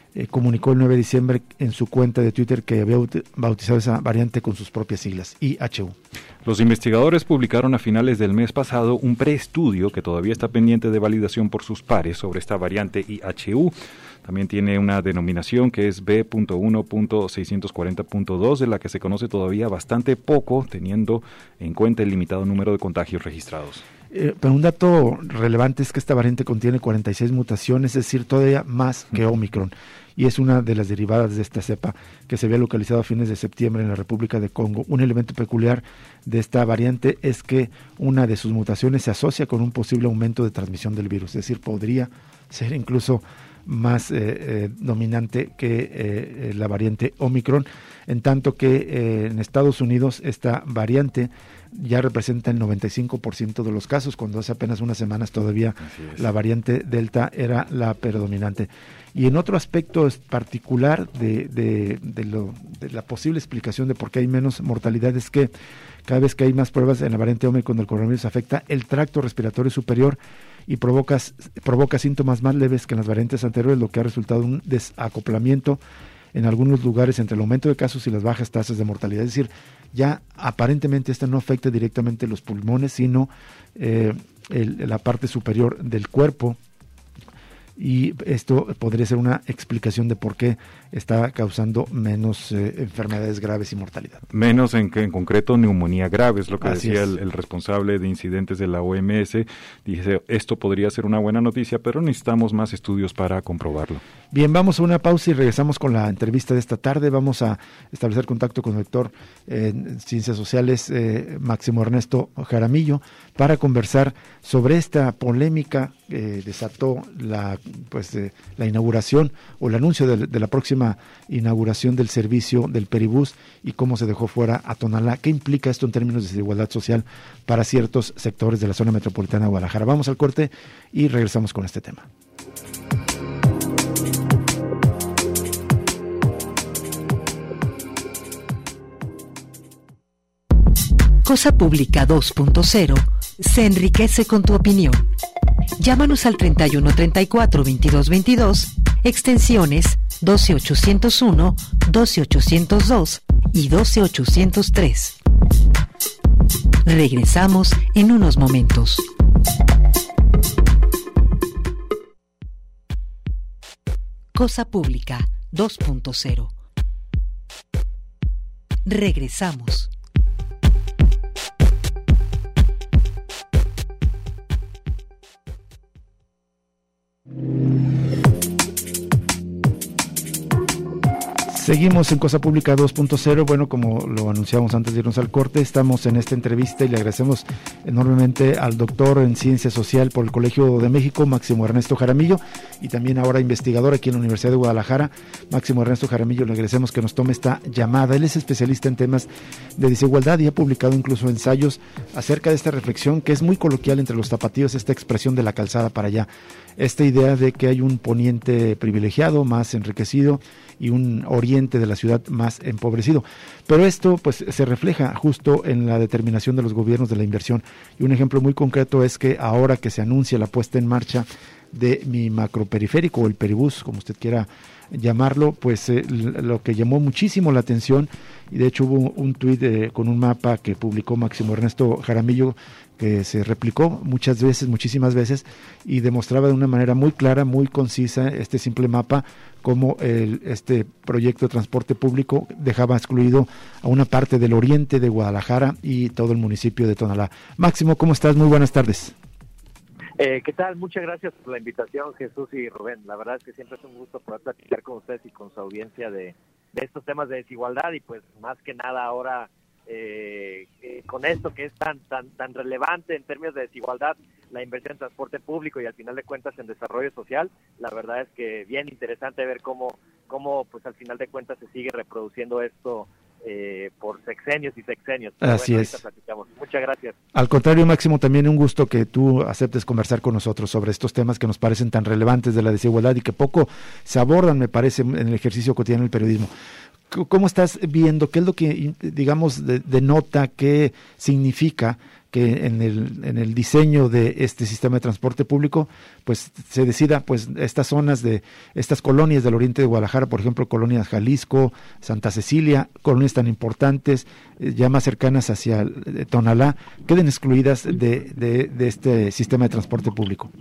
eh, comunicó el nueve de diciembre en su cuenta de Twitter que había bautizado esa variante con sus propias siglas, I H U. Los investigadores publicaron a finales del mes pasado un preestudio que todavía está pendiente de validación por sus pares sobre esta variante I H U. También tiene una denominación que es B uno punto seiscientos cuarenta punto dos, de la que se conoce todavía bastante poco, teniendo en cuenta el limitado número de contagios registrados. Eh, pero un dato relevante es que esta variante contiene cuarenta y seis mutaciones, es decir, todavía más que Omicron, y es una de las derivadas de esta cepa que se había localizado a fines de septiembre en la República de Congo. Un elemento peculiar de esta variante es que una de sus mutaciones se asocia con un posible aumento de transmisión del virus, es decir, podría ser incluso más eh, eh, dominante que eh, la variante Omicron, en tanto que eh, en Estados Unidos esta variante ya representa el noventa y cinco por ciento de los casos, cuando hace apenas unas semanas todavía la variante Delta era la predominante. Y en otro aspecto particular de, de, de, lo, de la posible explicación de por qué hay menos mortalidad es que cada vez que hay más pruebas en la variante Omicron del coronavirus afecta el tracto respiratorio superior y provoca, provoca síntomas más leves que en las variantes anteriores, lo que ha resultado un desacoplamiento en algunos lugares entre el aumento de casos y las bajas tasas de mortalidad. Es decir, ya aparentemente esta no afecta directamente los pulmones, sino eh, el, la parte superior del cuerpo, y esto podría ser una explicación de por qué está causando menos eh, enfermedades graves y mortalidad. Menos en que en concreto neumonía grave, es lo que Así decía es. el, el responsable de incidentes de la O M S. Dice, esto podría ser una buena noticia, pero necesitamos más estudios para comprobarlo. Bien, vamos a una pausa y regresamos con la entrevista de esta tarde. Vamos a establecer contacto con el doctor en Ciencias Sociales, eh, Máximo Ernesto Jaramillo, para conversar sobre esta polémica que eh, desató la, pues, eh, la inauguración o el anuncio de, de la próxima inauguración del servicio del Peribús y cómo se dejó fuera a Tonalá. ¿Qué implica esto en términos de desigualdad social para ciertos sectores de la zona metropolitana de Guadalajara? Vamos al corte y regresamos con este tema. Cosa Pública dos punto cero se enriquece con tu opinión. Llámanos al treinta y uno treinta y cuatro veintidós veintidós, extensiones doce ochocientos uno, doce ochocientos dos y doce ochocientos tres. Regresamos en unos momentos. Cosa Pública dos punto cero. Regresamos. Seguimos en Cosa Pública dos punto cero. Bueno, como lo anunciamos antes de irnos al corte, estamos en esta entrevista y le agradecemos enormemente al doctor en Ciencia Social por el Colegio de México, Máximo Ernesto Jaramillo, y también ahora investigador aquí en la Universidad de Guadalajara. Máximo Ernesto Jaramillo, le agradecemos que nos tome esta llamada. Él es especialista en temas de desigualdad y ha publicado incluso ensayos acerca de esta reflexión que es muy coloquial entre los tapatíos, esta expresión de la calzada para allá. Esta idea de que hay un poniente privilegiado, más enriquecido, y un oriente de la ciudad más empobrecido. Pero esto pues se refleja justo en la determinación de los gobiernos de la inversión. Y un ejemplo muy concreto es que ahora que se anuncia la puesta en marcha de mi macroperiférico, o el Peribús, como usted quiera llamarlo, pues eh, lo que llamó muchísimo la atención, y de hecho hubo un tuit eh, con un mapa que publicó Máximo Ernesto Jaramillo, que se replicó muchas veces, muchísimas veces, y demostraba de una manera muy clara, muy concisa, este simple mapa, cómo el, este proyecto de transporte público dejaba excluido a una parte del oriente de Guadalajara y todo el municipio de Tonalá. Máximo, ¿cómo estás? Muy buenas tardes. Eh, ¿Qué tal? Muchas gracias por la invitación, Jesús y Rubén. La verdad es que siempre es un gusto poder platicar con ustedes y con su audiencia de, de estos temas de desigualdad, y pues más que nada ahora eh, eh, con esto que es tan tan tan relevante en términos de desigualdad, la inversión en transporte público y al final de cuentas en desarrollo social. La verdad es que bien interesante ver cómo, cómo pues al final de cuentas se sigue reproduciendo esto Eh, por sexenios y sexenios. Pero Así bueno, es. platicamos. Muchas gracias. Al contrario, Máximo, también un gusto que tú aceptes conversar con nosotros sobre estos temas que nos parecen tan relevantes de la desigualdad y que poco se abordan, me parece, en el ejercicio cotidiano del periodismo. ¿cómo estás viendo? ¿Qué es lo que, digamos, de, denota, qué significa que en el, en el diseño de este sistema de transporte público, pues se decida, pues estas zonas de, estas colonias del oriente de Guadalajara, por ejemplo, colonias Jalisco, Santa Cecilia, colonias tan importantes, eh, ya más cercanas hacia eh, Tonalá, queden excluidas de, de, de este sistema de transporte público?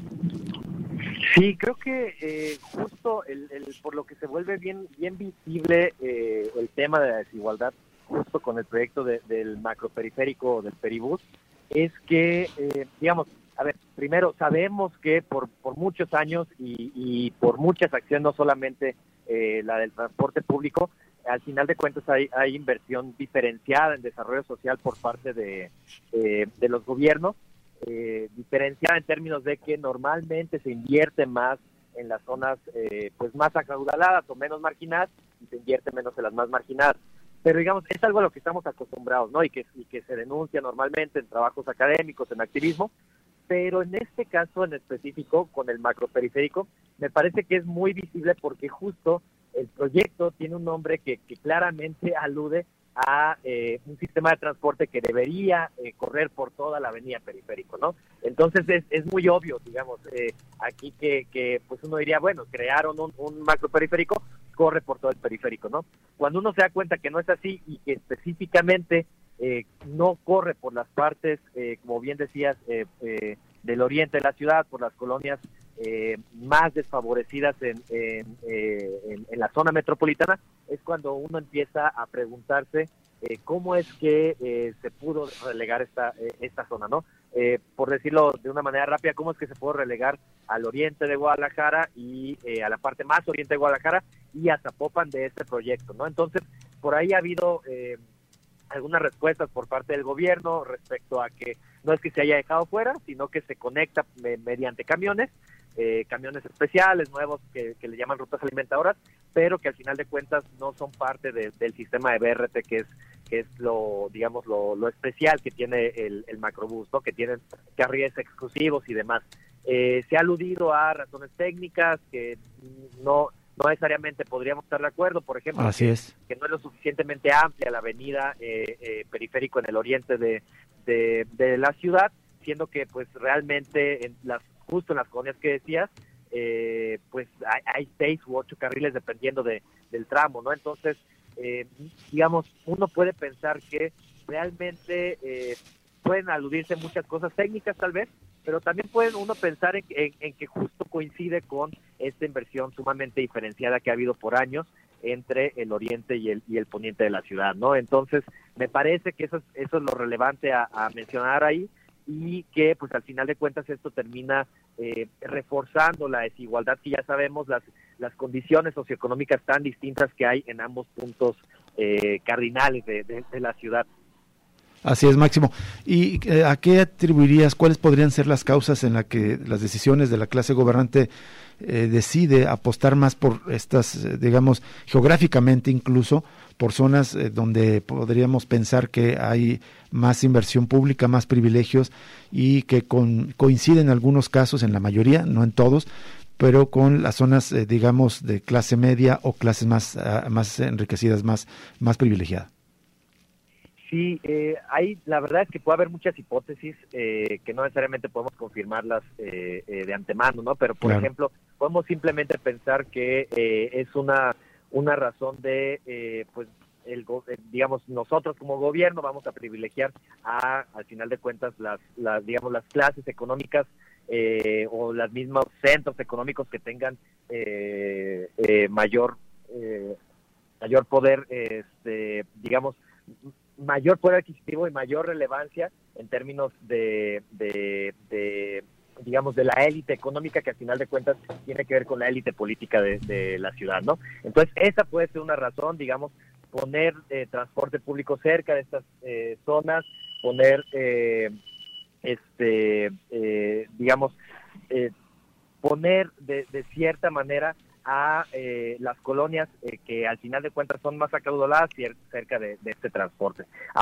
Sí, creo que eh, justo el, el, por lo que se vuelve bien, bien visible eh, el tema de la desigualdad, justo con el proyecto de, del macroperiférico del Peribús, es que, eh, digamos, a ver, primero sabemos que por, por muchos años y, y por muchas acciones, no solamente eh, la del transporte público, al final de cuentas hay, hay inversión diferenciada en desarrollo social por parte de, eh, de los gobiernos, eh, diferenciada en términos de que normalmente se invierte más en las zonas eh, pues más acaudaladas o menos marginadas y se invierte menos en las más marginadas. Pero digamos, es algo a lo que estamos acostumbrados, ¿no? Y que, y que se denuncia normalmente en trabajos académicos, en activismo, pero en este caso en específico, con el macroperiférico, me parece que es muy visible porque justo el proyecto tiene un nombre que, que claramente alude a eh, un sistema de transporte que debería eh, correr por toda la avenida Periférico, ¿no? Entonces es, es muy obvio, digamos, eh, aquí que, que pues uno diría, bueno, crearon un, un macroperiférico, corre por todo el periférico, ¿no? Cuando uno se da cuenta que no es así y que específicamente eh, no corre por las partes, eh, como bien decías, eh, eh, del oriente de la ciudad, por las colonias eh, más desfavorecidas en, en, eh, en, en la zona metropolitana, es cuando uno empieza a preguntarse eh, cómo es que eh, se pudo relegar esta, eh, esta zona, ¿no? Eh, por decirlo de una manera rápida, cómo es que se pudo relegar al oriente de Guadalajara y eh, a la parte más oriente de Guadalajara y a Zapopan de este proyecto, ¿no? Entonces, por ahí ha habido eh, algunas respuestas por parte del gobierno respecto a que no es que se haya dejado fuera, sino que se conecta me, mediante camiones, eh, camiones especiales, nuevos, que, que le llaman rutas alimentadoras, pero que al final de cuentas no son parte de, del sistema de B R T, que es que es lo, digamos, lo, lo especial que tiene el, el macrobús, ¿no? Que tienen carriles exclusivos y demás. Eh, se ha aludido a razones técnicas que no, no necesariamente podríamos estar de acuerdo, por ejemplo, Así que, es. que no es lo suficientemente amplia la avenida eh, eh, Periférico en el oriente de, de, de la ciudad, siendo que pues realmente en las, justo en las colonias que decías, eh, pues hay, hay seis u ocho carriles dependiendo de, del tramo, ¿no? Entonces, eh, digamos, uno puede pensar que realmente eh, pueden aludirse muchas cosas técnicas tal vez, pero también puede uno pensar en, en, en que justo coincide con esta inversión sumamente diferenciada que ha habido por años entre el oriente y el, y el poniente de la ciudad, ¿no? Entonces, me parece que eso es, eso es lo relevante a, a mencionar ahí, y que pues al final de cuentas esto termina eh, reforzando la desigualdad que ya sabemos, las las condiciones socioeconómicas tan distintas que hay en ambos puntos eh, cardinales de, de, de la ciudad. Así es, Máximo. ¿Y eh, a qué atribuirías, cuáles podrían ser las causas en las que las decisiones de la clase gobernante eh, decide apostar más por estas, eh, digamos, geográficamente incluso, por zonas eh, donde podríamos pensar que hay más inversión pública, más privilegios y que con, coinciden en algunos casos, en la mayoría, no en todos, pero con las zonas, eh, digamos, de clase media o clases más, uh, más enriquecidas, más, más privilegiadas? Sí, eh, hay, la verdad es que puede haber muchas hipótesis eh, que no necesariamente podemos confirmarlas eh, eh, de antemano, ¿no? Pero, por claro. ejemplo, podemos simplemente pensar que eh, es una una razón de, eh, pues, el, digamos, nosotros como gobierno vamos a privilegiar a, al final de cuentas, las, las digamos, las clases económicas eh, o los mismos centros económicos que tengan eh, eh, mayor eh, mayor poder, este, digamos, mayor poder adquisitivo y mayor relevancia en términos de, de, de digamos, de la élite económica, que al final de cuentas tiene que ver con la élite política de, de la ciudad, ¿no? Entonces, esa puede ser una razón, digamos, poner eh, transporte público cerca de estas eh, zonas, poner, eh, este, eh, digamos, eh, poner de, de cierta manera a eh, las colonias eh, que al final de cuentas son más acaudaladas cerca de, de este transporte. Ahora,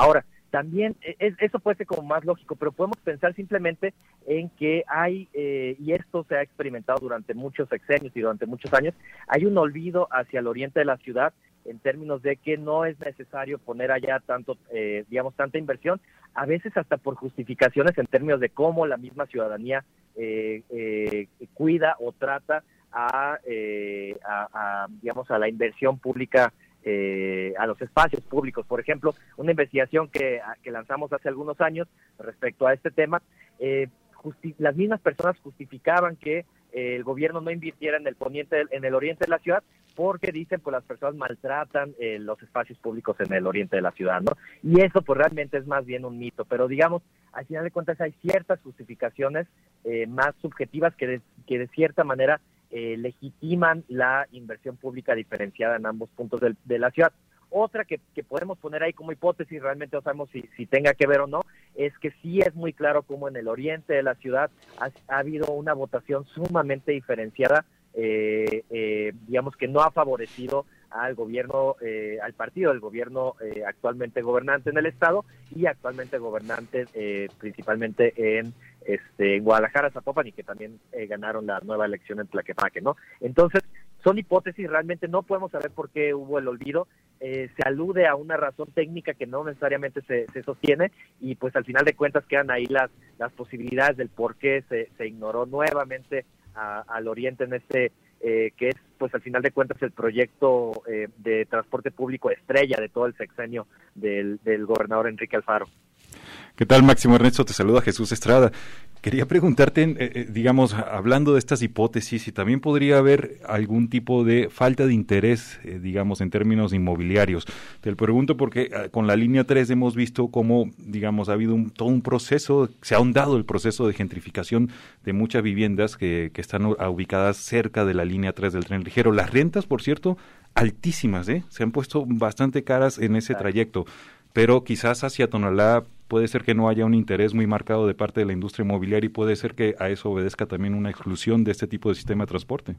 también es, eso puede ser como más lógico, pero podemos pensar simplemente en que hay, eh, y esto se ha experimentado durante muchos sexenios y durante muchos años, hay un olvido hacia el oriente de la ciudad en términos de que no es necesario poner allá tanto, eh, digamos, tanta inversión, a veces hasta por justificaciones en términos de cómo la misma ciudadanía eh, eh, cuida o trata a, eh, a, a, digamos, a la inversión pública, Eh, a los espacios públicos. Por ejemplo, una investigación que, que lanzamos hace algunos años respecto a este tema, eh, justi- las mismas personas justificaban que eh, el gobierno no invirtiera en el poniente, en el oriente de la ciudad, porque dicen pues las personas maltratan eh, los espacios públicos en el oriente de la ciudad, ¿no? Y eso pues realmente es más bien un mito, pero digamos, al final de cuentas hay ciertas justificaciones eh, más subjetivas que de, que de cierta manera Eh, legitiman la inversión pública diferenciada en ambos puntos del, de la ciudad. Otra que, que podemos poner ahí como hipótesis, realmente no sabemos si, si tenga que ver o no, es que sí es muy claro cómo en el oriente de la ciudad ha, ha habido una votación sumamente diferenciada, eh, eh, digamos que no ha favorecido al gobierno, eh, al partido del gobierno eh, actualmente gobernante en el estado y actualmente gobernante eh, principalmente en este en Guadalajara, Zapopan, y que también eh, ganaron la nueva elección en Tlaquepaque, ¿no? Entonces, son hipótesis, realmente no podemos saber por qué hubo el olvido, eh, se alude a una razón técnica que no necesariamente se, se sostiene, y pues al final de cuentas quedan ahí las, las posibilidades del por qué se, se ignoró nuevamente a, al oriente en este, eh, que es pues al final de cuentas el proyecto eh, de transporte público estrella de todo el sexenio del, del gobernador Enrique Alfaro. ¿Qué tal, Máximo Ernesto? Te saluda Jesús Estrada. Quería preguntarte, eh, eh, digamos, hablando de estas hipótesis, si también podría haber algún tipo de falta de interés, eh, digamos, en términos inmobiliarios. Te lo pregunto porque eh, con la línea tres hemos visto cómo, digamos, ha habido un, todo un proceso, se ha ahondado el proceso de gentrificación de muchas viviendas que, que están ubicadas cerca de la línea tres del tren ligero. Las rentas, por cierto, altísimas, ¿eh? Se han puesto bastante caras en ese trayecto, pero quizás hacia Tonalá puede ser que no haya un interés muy marcado de parte de la industria inmobiliaria y puede ser que a eso obedezca también una exclusión de este tipo de sistema de transporte.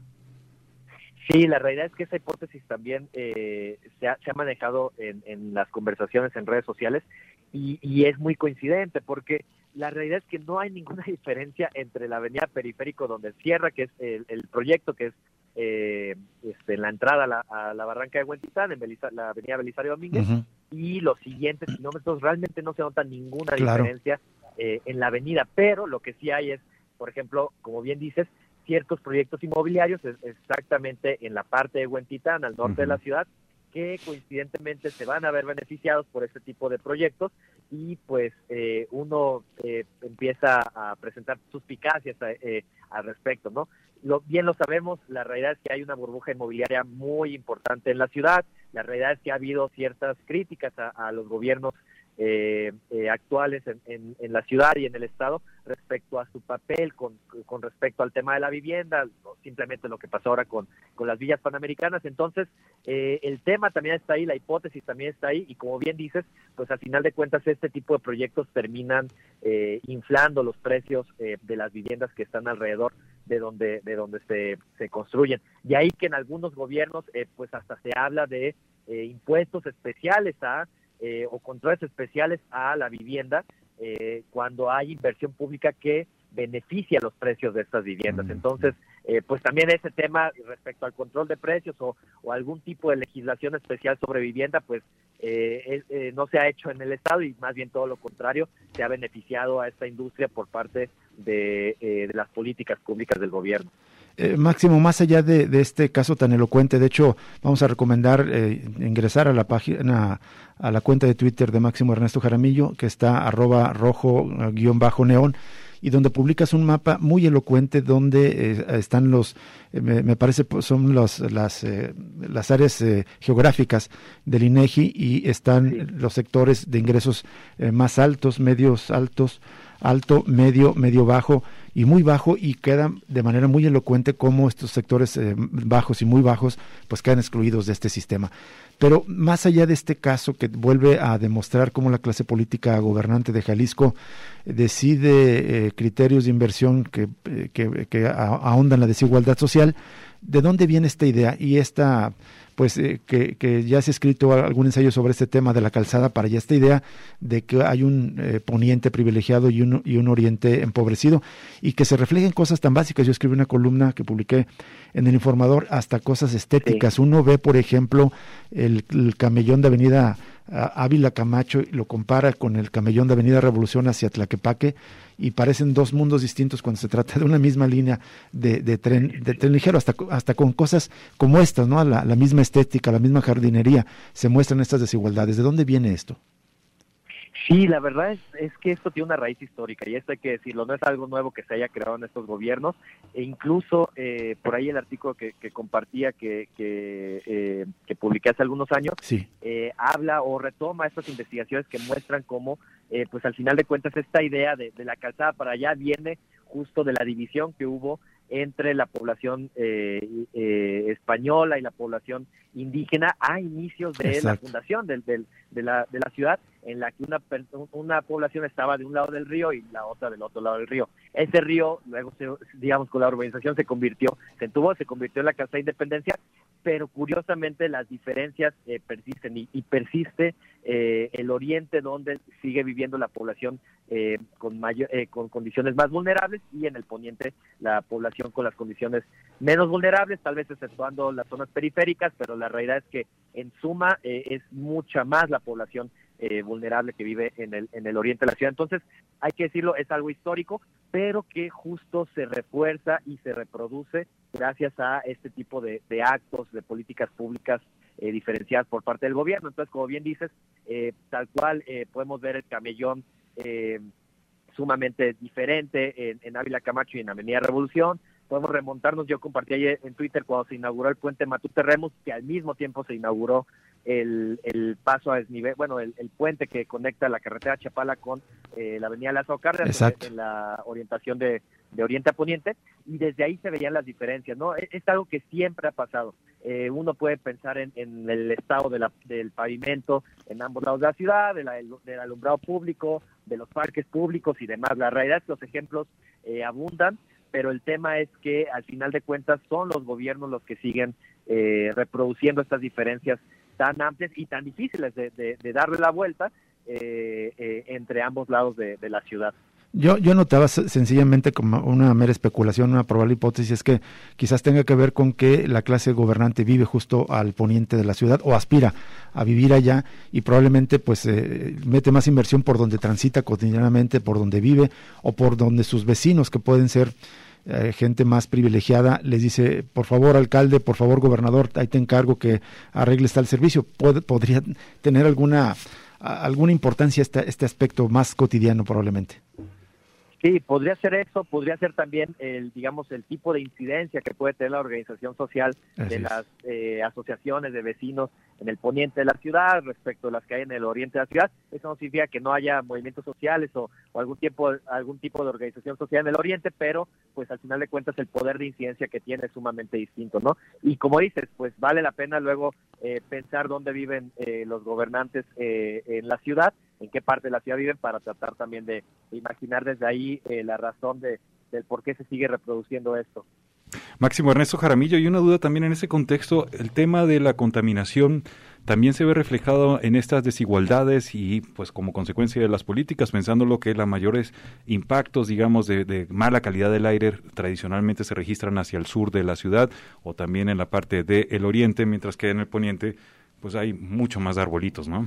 Sí, la realidad es que esa hipótesis también eh, se, ha, se ha manejado en, en las conversaciones en redes sociales y, y es muy coincidente porque la realidad es que no hay ninguna diferencia entre la avenida Periférico donde cierra, que es el, el proyecto que es eh, este, en la entrada a la, a la barranca de Huentitán, en Beliza, la avenida Belisario Domínguez, uh-huh. y los siguientes kilómetros realmente no se nota ninguna claro. diferencia eh, en la avenida, pero lo que sí hay es, por ejemplo, como bien dices, ciertos proyectos inmobiliarios es, exactamente en la parte de Huentitán, al norte uh-huh. de la ciudad, que coincidentemente se van a ver beneficiados por este tipo de proyectos y pues eh, uno eh, empieza a presentar suspicacias eh, al respecto, ¿no? Lo, bien lo sabemos, la realidad es que hay una burbuja inmobiliaria muy importante en la ciudad, la realidad es que ha habido ciertas críticas a, a los gobiernos eh, eh, actuales en, en, en la ciudad y en el estado respecto a su papel con, con respecto al tema de la vivienda, o simplemente lo que pasó ahora con, con las villas panamericanas. Entonces eh, el tema también está ahí, la hipótesis también está ahí, y como bien dices, pues al final de cuentas este tipo de proyectos terminan eh, inflando los precios eh, de las viviendas que están alrededor de donde de donde se, se construyen. De ahí que en algunos gobiernos eh, pues hasta se habla de eh, impuestos especiales a eh, o controles especiales a la vivienda eh, cuando hay inversión pública que beneficia los precios de estas viviendas. Entonces, eh, pues también ese tema respecto al control de precios o, o algún tipo de legislación especial sobre vivienda, pues eh, eh, no se ha hecho en el Estado y más bien todo lo contrario, se ha beneficiado a esta industria por parte de, eh, de las políticas públicas del gobierno. Eh, Máximo, más allá de, de este caso tan elocuente, de hecho, vamos a recomendar eh, ingresar a la página, a la cuenta de Twitter de Máximo Ernesto Jaramillo, que está arroba rojo guión bajo neón, y donde publicas un mapa muy elocuente donde eh, están los, eh, me, me parece son los, las, eh, las áreas eh, geográficas del INEGI y están sí. los sectores de ingresos eh, más altos, medios altos, alto, medio, medio bajo y muy bajo, y queda de manera muy elocuente cómo estos sectores eh, bajos y muy bajos pues quedan excluidos de este sistema. Pero más allá de este caso que vuelve a demostrar cómo la clase política gobernante de Jalisco eh, decide eh, criterios de inversión que, eh, que, que ahondan la desigualdad social, ¿De dónde viene esta idea y esta, pues, eh, que, que ya se ha escrito algún ensayo sobre este tema de la calzada para allá, esta idea de que hay un eh, poniente privilegiado y un, y un oriente empobrecido, y que se reflejen cosas tan básicas? Yo escribí una columna que publiqué en El Informador, hasta cosas estéticas. Sí. Uno ve, por ejemplo, el, el camellón de Avenida Ávila Camacho, lo compara con el camellón de Avenida Revolución hacia Tlaquepaque, y parecen dos mundos distintos cuando se trata de una misma línea de, de tren de tren ligero, hasta, hasta con cosas como estas, ¿no? La, la misma estética, la misma jardinería, se muestran estas desigualdades. ¿De dónde viene esto? Sí, la verdad es, es que esto tiene una raíz histórica, y esto hay que decirlo, no es algo nuevo que se haya creado en estos gobiernos, e incluso eh, por ahí el artículo que, que compartía, que que, eh, que publiqué hace algunos años, sí. eh, habla o retoma estas investigaciones que muestran cómo, eh, pues al final de cuentas, esta idea de, de la calzada para allá viene justo de la división que hubo entre la población eh, eh, española y la población indígena a inicios de Exacto. la fundación del, del, de, la, de la ciudad, en la que una, una población estaba de un lado del río y la otra del otro lado del río. Ese río, luego, se, digamos, con la urbanización se convirtió, se entuvo, se convirtió en la Calzada de Independencia, pero curiosamente las diferencias eh, persisten y, y persiste eh, el oriente, donde sigue viviendo la población eh, con, mayor, eh, con condiciones más vulnerables, y en el poniente la población con las condiciones menos vulnerables, tal vez exceptuando las zonas periféricas, pero la realidad es que en suma eh, es mucha más la población eh, vulnerable que vive en el, en el oriente de la ciudad. Entonces, hay que decirlo, es algo histórico, pero que justo se refuerza y se reproduce gracias a este tipo de, de actos, de políticas públicas eh, diferenciadas por parte del gobierno. Entonces, como bien dices, eh, tal cual eh, podemos ver el camellón eh, sumamente diferente en, en Ávila Camacho y en Avenida Revolución. Podemos remontarnos, yo compartí ayer en Twitter cuando se inauguró el puente Matute Remus, que al mismo tiempo se inauguró el, el paso a desnivel, bueno, el, el puente que conecta la carretera Chapala con eh, la avenida Lázaro Cárdenas, en, en la orientación de, de oriente a poniente, y desde ahí se veían las diferencias, ¿no? Es, es algo que siempre ha pasado. Eh, uno puede pensar en, en el estado de la, del pavimento en ambos lados de la ciudad, de la, del alumbrado público, de los parques públicos y demás. La realidad es que los ejemplos eh, abundan, pero el tema es que al final de cuentas son los gobiernos los que siguen eh, reproduciendo estas diferencias tan amplias y tan difíciles de, de, de darle la vuelta eh, eh, entre ambos lados de, de la ciudad. Yo, yo notaba sencillamente como una mera especulación, una probable hipótesis, que quizás tenga que ver con que la clase gobernante vive justo al poniente de la ciudad o aspira a vivir allá, y probablemente pues eh, mete más inversión por donde transita cotidianamente, por donde vive, o por donde sus vecinos, que pueden ser eh, gente más privilegiada, les dice: por favor, alcalde, por favor, gobernador, ahí te encargo que arregles tal servicio. Pod- podría tener alguna, alguna importancia este, este aspecto más cotidiano probablemente. Sí, podría ser eso, podría ser también el, digamos, el tipo de incidencia que puede tener la organización social de Así las eh, asociaciones de vecinos en el poniente de la ciudad respecto a las que hay en el oriente de la ciudad. Eso no significa que no haya movimientos sociales o, o algún tipo algún tipo de organización social en el oriente, pero pues al final de cuentas el poder de incidencia que tiene es sumamente distinto, ¿no? Y como dices, pues vale la pena luego eh, pensar dónde viven eh, los gobernantes eh, en la ciudad, en qué parte de la ciudad viven, para tratar también de, de imaginar desde ahí eh, la razón de, del por qué se sigue reproduciendo esto. Máximo Ernesto Jaramillo, y una duda también en ese contexto, el tema de la contaminación también se ve reflejado en estas desigualdades y pues como consecuencia de las políticas, pensando lo que los mayores impactos, digamos, de, de mala calidad del aire tradicionalmente se registran hacia el sur de la ciudad o también en la parte del oriente, mientras que en el poniente pues hay mucho más arbolitos, ¿no?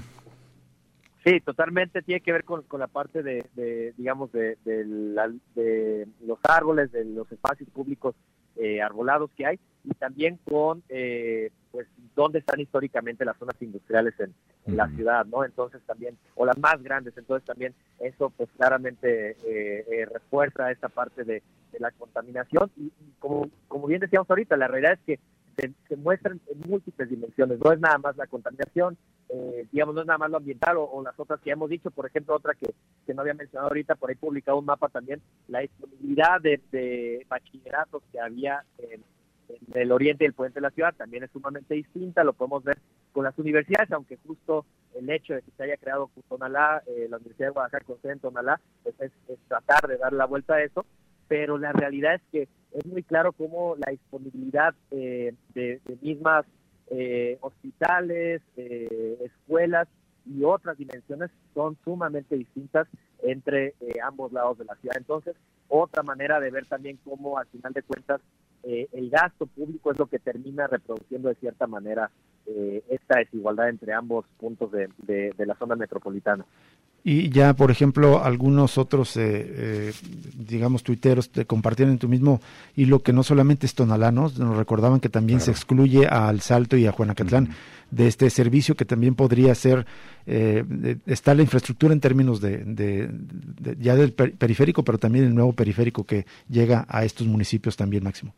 Sí, totalmente tiene que ver con, con la parte de, de digamos, de, de, la, de los árboles, de los espacios públicos eh, arbolados que hay, y también con, eh, pues, dónde están históricamente las zonas industriales en, en uh-huh. la ciudad, ¿no? Entonces también, o las más grandes, entonces también eso, pues, claramente eh, eh, refuerza esta parte de, de la contaminación, y, y como, como bien decíamos ahorita, la realidad es que se, se muestran en múltiples dimensiones, no es nada más la contaminación, eh, digamos, no es nada más lo ambiental o, o las otras que ya hemos dicho. Por ejemplo, otra que, que no había mencionado ahorita, por ahí publicado un mapa también, la disponibilidad de, de bachilleratos que había en, en el oriente y el poniente de la ciudad también es sumamente distinta, lo podemos ver con las universidades, aunque justo el hecho de que se haya creado Tonalá, eh, la Universidad de Guadalajara con sede en Tonalá, pues es, es tratar de dar la vuelta a eso, pero la realidad es que es muy claro cómo la disponibilidad eh, de, de mismas eh, hospitales, eh, escuelas y otras dimensiones son sumamente distintas entre eh, ambos lados de la ciudad. Entonces, otra manera de ver también cómo, al final de cuentas, eh, el gasto público es lo que termina reproduciendo de cierta manera eh, esta desigualdad entre ambos puntos de, de, de la zona metropolitana. Y ya, por ejemplo, algunos otros, eh, eh, digamos, tuiteros te compartieron en tu mismo hilo que no solamente es Tonalá, ¿no? Nos recordaban que también claro. se excluye a El Salto y a Juanacatlán uh-huh. de este servicio, que también podría ser, eh, de, está la infraestructura en términos de, de, de ya del per- periférico, pero también el nuevo periférico que llega a estos municipios también, Máximo.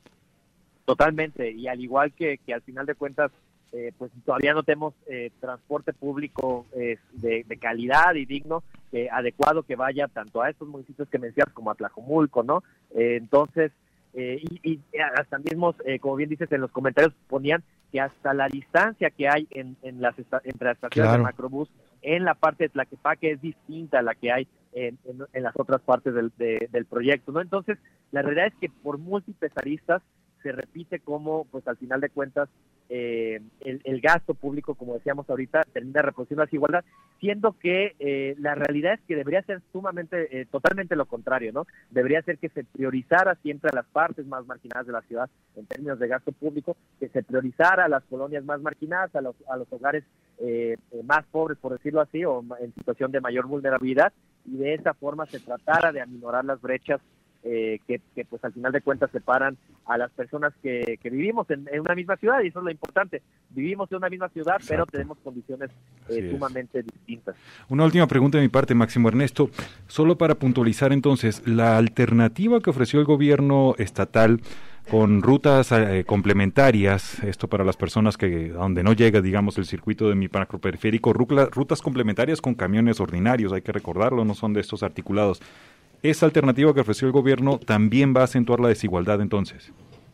Totalmente, y al igual que, que al final de cuentas, Eh, pues todavía no tenemos eh, transporte público eh, de, de calidad y digno, eh, adecuado, que vaya tanto a estos municipios que mencionas como a Tlajomulco, ¿no? Eh, entonces, eh, y, y hasta mismos, eh, como bien dices en los comentarios, ponían que hasta la distancia que hay en, en las esta- entre las estaciones claro. de Macrobús en la parte de Tlaquepaque es distinta a la que hay en, en, en las otras partes del, de, del proyecto, ¿no? Entonces, la realidad es que por múltiples aristas se repite cómo, pues al final de cuentas, Eh, el, el gasto público, como decíamos ahorita, termina reproduciendo la desigualdad, siendo que eh, la realidad es que debería ser sumamente, eh, totalmente lo contrario, ¿no? Debería ser que se priorizara siempre a las partes más marginadas de la ciudad en términos de gasto público, que se priorizara a las colonias más marginadas, a los, a los hogares eh, eh, más pobres, por decirlo así, o en situación de mayor vulnerabilidad, y de esa forma se tratara de aminorar las brechas Eh, que, que pues al final de cuentas separan a las personas que, que vivimos en, en una misma ciudad, y eso es lo importante. Vivimos en una misma ciudad, Exacto. pero tenemos condiciones eh, sumamente distintas. Una última pregunta de mi parte, Máximo Ernesto, solo para puntualizar entonces, la alternativa que ofreció el gobierno estatal con rutas eh, complementarias, esto para las personas que donde no llega, digamos, el circuito de mi macroperiférico, rutas complementarias con camiones ordinarios, hay que recordarlo, no son de estos articulados. ¿Esa alternativa que ofreció el gobierno también va a acentuar la desigualdad entonces?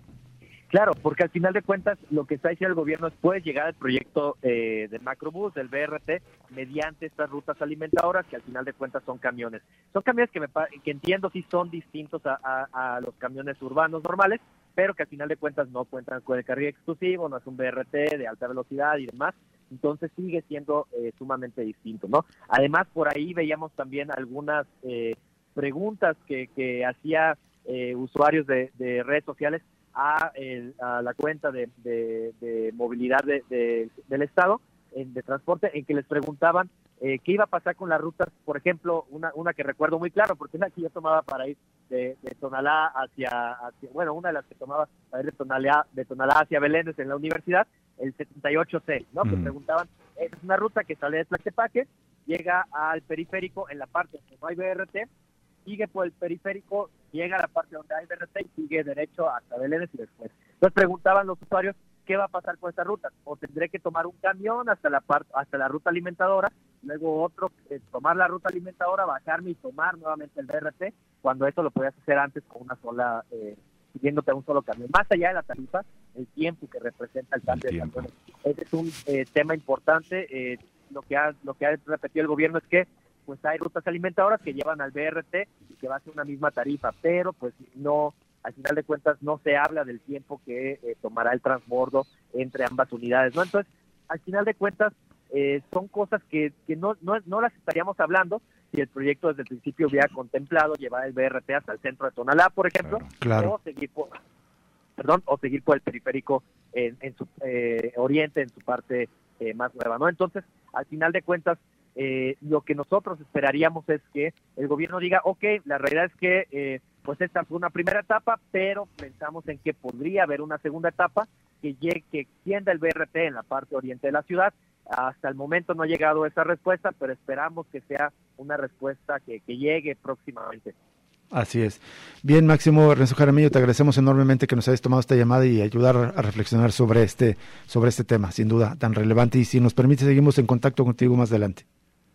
Claro, porque al final de cuentas lo que está diciendo el gobierno es puede llegar al proyecto eh, del Macrobús, del B R T, mediante estas rutas alimentadoras que al final de cuentas son camiones. Son camiones que, me, que entiendo sí son distintos a, a, a los camiones urbanos normales, pero que al final de cuentas no cuentan con el carril exclusivo, no es un B R T de alta velocidad y demás. Entonces sigue siendo eh, sumamente distinto, ¿no? Además, por ahí veíamos también algunas Eh, preguntas que, que hacía eh, usuarios de, de redes sociales a, el, a la cuenta de, de, de movilidad de, de, del Estado, en, de transporte, en que les preguntaban eh, qué iba a pasar con las rutas, por ejemplo, una, una que recuerdo muy claro, porque una que yo tomaba para ir de, de Tonalá hacia, hacia, bueno, una de las que tomaba para ir de Tonalá, de Tonalá hacia Belénes en la universidad, el setenta y ocho C, ¿no? Mm. Que preguntaban, es una ruta que sale de Tlaquepaque, llega al periférico en la parte donde no hay B R T, sigue por el periférico, llega a la parte donde hay B R T y sigue derecho hasta Belénes y después. Entonces preguntaban los usuarios, ¿qué va a pasar con esta ruta? O tendré que tomar un camión hasta la part, hasta la ruta alimentadora, luego otro, eh, tomar la ruta alimentadora, bajarme y tomar nuevamente el B R T, cuando eso lo podías hacer antes con una sola, eh, siguiéndote a un solo camión. Más allá de la tarifa, el tiempo que representa el cambio de camiones. Ese es un eh, tema importante. Eh, lo que ha, lo que ha repetido el gobierno es que pues hay rutas alimentadoras que llevan al B R T y que va a ser una misma tarifa, pero pues no, al final de cuentas no se habla del tiempo que eh, tomará el transbordo entre ambas unidades, ¿no? Entonces, al final de cuentas, eh, son cosas que, que no, no, no las estaríamos hablando si el proyecto desde el principio hubiera contemplado llevar el B R T hasta el centro de Tonalá, por ejemplo, claro, claro. o seguir por, perdón, o seguir por el periférico en, en su eh, oriente, en su parte eh, más nueva, ¿no? Entonces, al final de cuentas, Eh, lo que nosotros esperaríamos es que el gobierno diga, ok, la realidad es que eh, pues esta fue una primera etapa, pero pensamos en que podría haber una segunda etapa que llegue, que extienda el B R T en la parte oriente de la ciudad. Hasta el momento no ha llegado esa respuesta, pero esperamos que sea una respuesta que, que llegue próximamente. Así es. Bien, Máximo Ernesto Jaramillo, te agradecemos enormemente que nos hayas tomado esta llamada y ayudar a reflexionar sobre este, sobre este tema, sin duda tan relevante, y si nos permite seguimos en contacto contigo más adelante.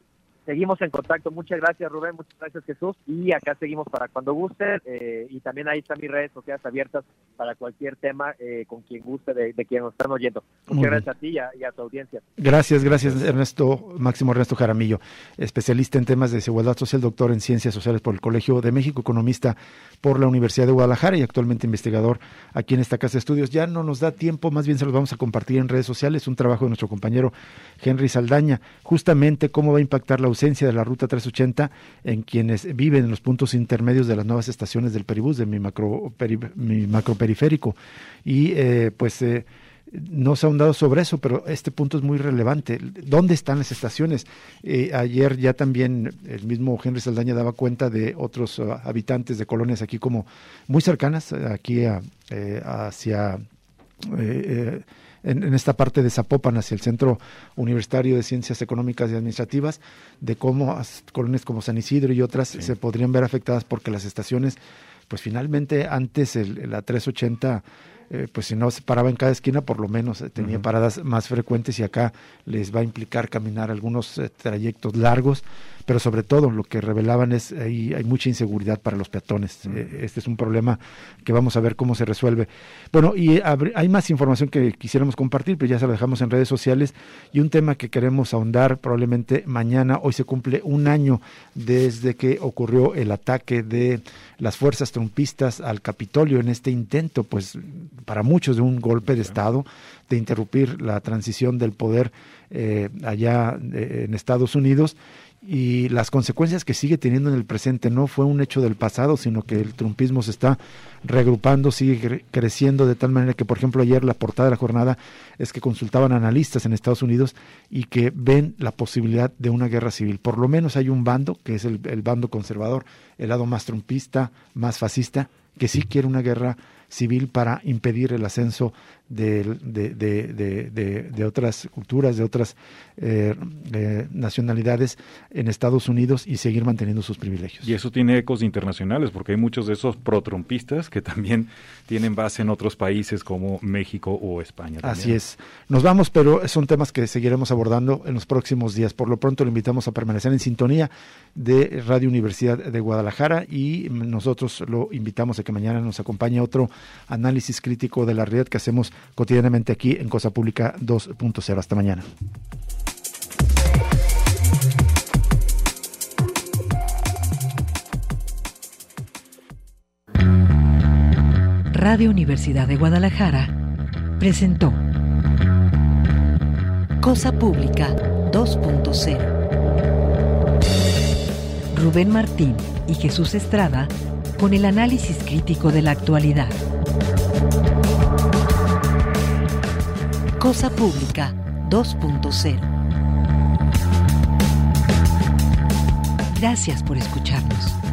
seguimos en contacto. Muchas gracias, Rubén, muchas gracias, Jesús, y acá seguimos para cuando guste, eh, y también ahí están mis redes sociales abiertas para cualquier tema eh, con quien guste de, de quien nos están oyendo. Muchas Muy gracias bien. a ti y a, y a tu audiencia. Gracias, gracias Ernesto, Máximo Ernesto Jaramillo, especialista en temas de desigualdad social, doctor en Ciencias Sociales por el Colegio de México, economista por la Universidad de Guadalajara y actualmente investigador aquí en esta casa de estudios. Ya no nos da tiempo, más bien se los vamos a compartir en redes sociales, un trabajo de nuestro compañero Henry Saldaña, justamente cómo va a impactar la ausencia de la ruta trescientos ochenta en quienes viven en los puntos intermedios de las nuevas estaciones del Peribús, de mi macro, peri, mi macroperiférico. Y eh, pues eh, no se ha ahondado sobre eso, pero este punto es muy relevante. ¿Dónde están las estaciones? Eh, ayer ya también el mismo Henry Saldaña daba cuenta de otros uh, habitantes de colonias aquí como muy cercanas, aquí a, eh, hacia... Eh, eh, En, en esta parte de Zapopan, hacia el Centro Universitario de Ciencias Económicas y Administrativas, de cómo as, colonias como San Isidro y otras sí. se podrían ver afectadas porque las estaciones, pues finalmente antes el, la trescientos ochenta, eh, pues si no se paraba en cada esquina, por lo menos eh, tenía uh-huh. paradas más frecuentes, y acá les va a implicar caminar algunos eh, trayectos largos, pero sobre todo lo que revelaban es hay, hay mucha inseguridad para los peatones. Uh-huh. Eh, este es un problema que vamos a ver cómo se resuelve. Bueno, y abri- hay más información que quisiéramos compartir, pero ya se la dejamos en redes sociales, y un tema que queremos ahondar probablemente mañana. Hoy se cumple un año desde que ocurrió el ataque de las fuerzas trumpistas al Capitolio, en este intento, pues para muchos, de un golpe de Estado, de interrumpir la transición del poder eh, allá eh, en Estados Unidos, y las consecuencias que sigue teniendo en el presente. No fue un hecho del pasado, sino que el trumpismo se está reagrupando, sigue cre- creciendo, de tal manera que, por ejemplo, ayer la portada de la jornada es que consultaban analistas en Estados Unidos y que ven la posibilidad de una guerra civil. Por lo menos hay un bando, que es el, el bando conservador, el lado más trumpista, más fascista, que sí quiere una guerra civil para impedir el ascenso de, de, de, de, de, de otras culturas, de otras eh, eh, nacionalidades en Estados Unidos, y seguir manteniendo sus privilegios. Y eso tiene ecos internacionales, porque hay muchos de esos pro-trumpistas que también tienen base en otros países como México o España también. Así es. Nos vamos, pero son temas que seguiremos abordando en los próximos días. Por lo pronto, le invitamos a permanecer en sintonía de Radio Universidad de Guadalajara, y nosotros lo invitamos a que mañana nos acompañe otro análisis crítico de la realidad que hacemos cotidianamente aquí en Cosa Pública dos punto cero. Hasta mañana. Radio Universidad de Guadalajara presentó Cosa Pública dos punto cero. Rubén Martín y Jesús Estrada con el análisis crítico de la actualidad. Cosa Pública dos punto cero. Gracias por escucharnos.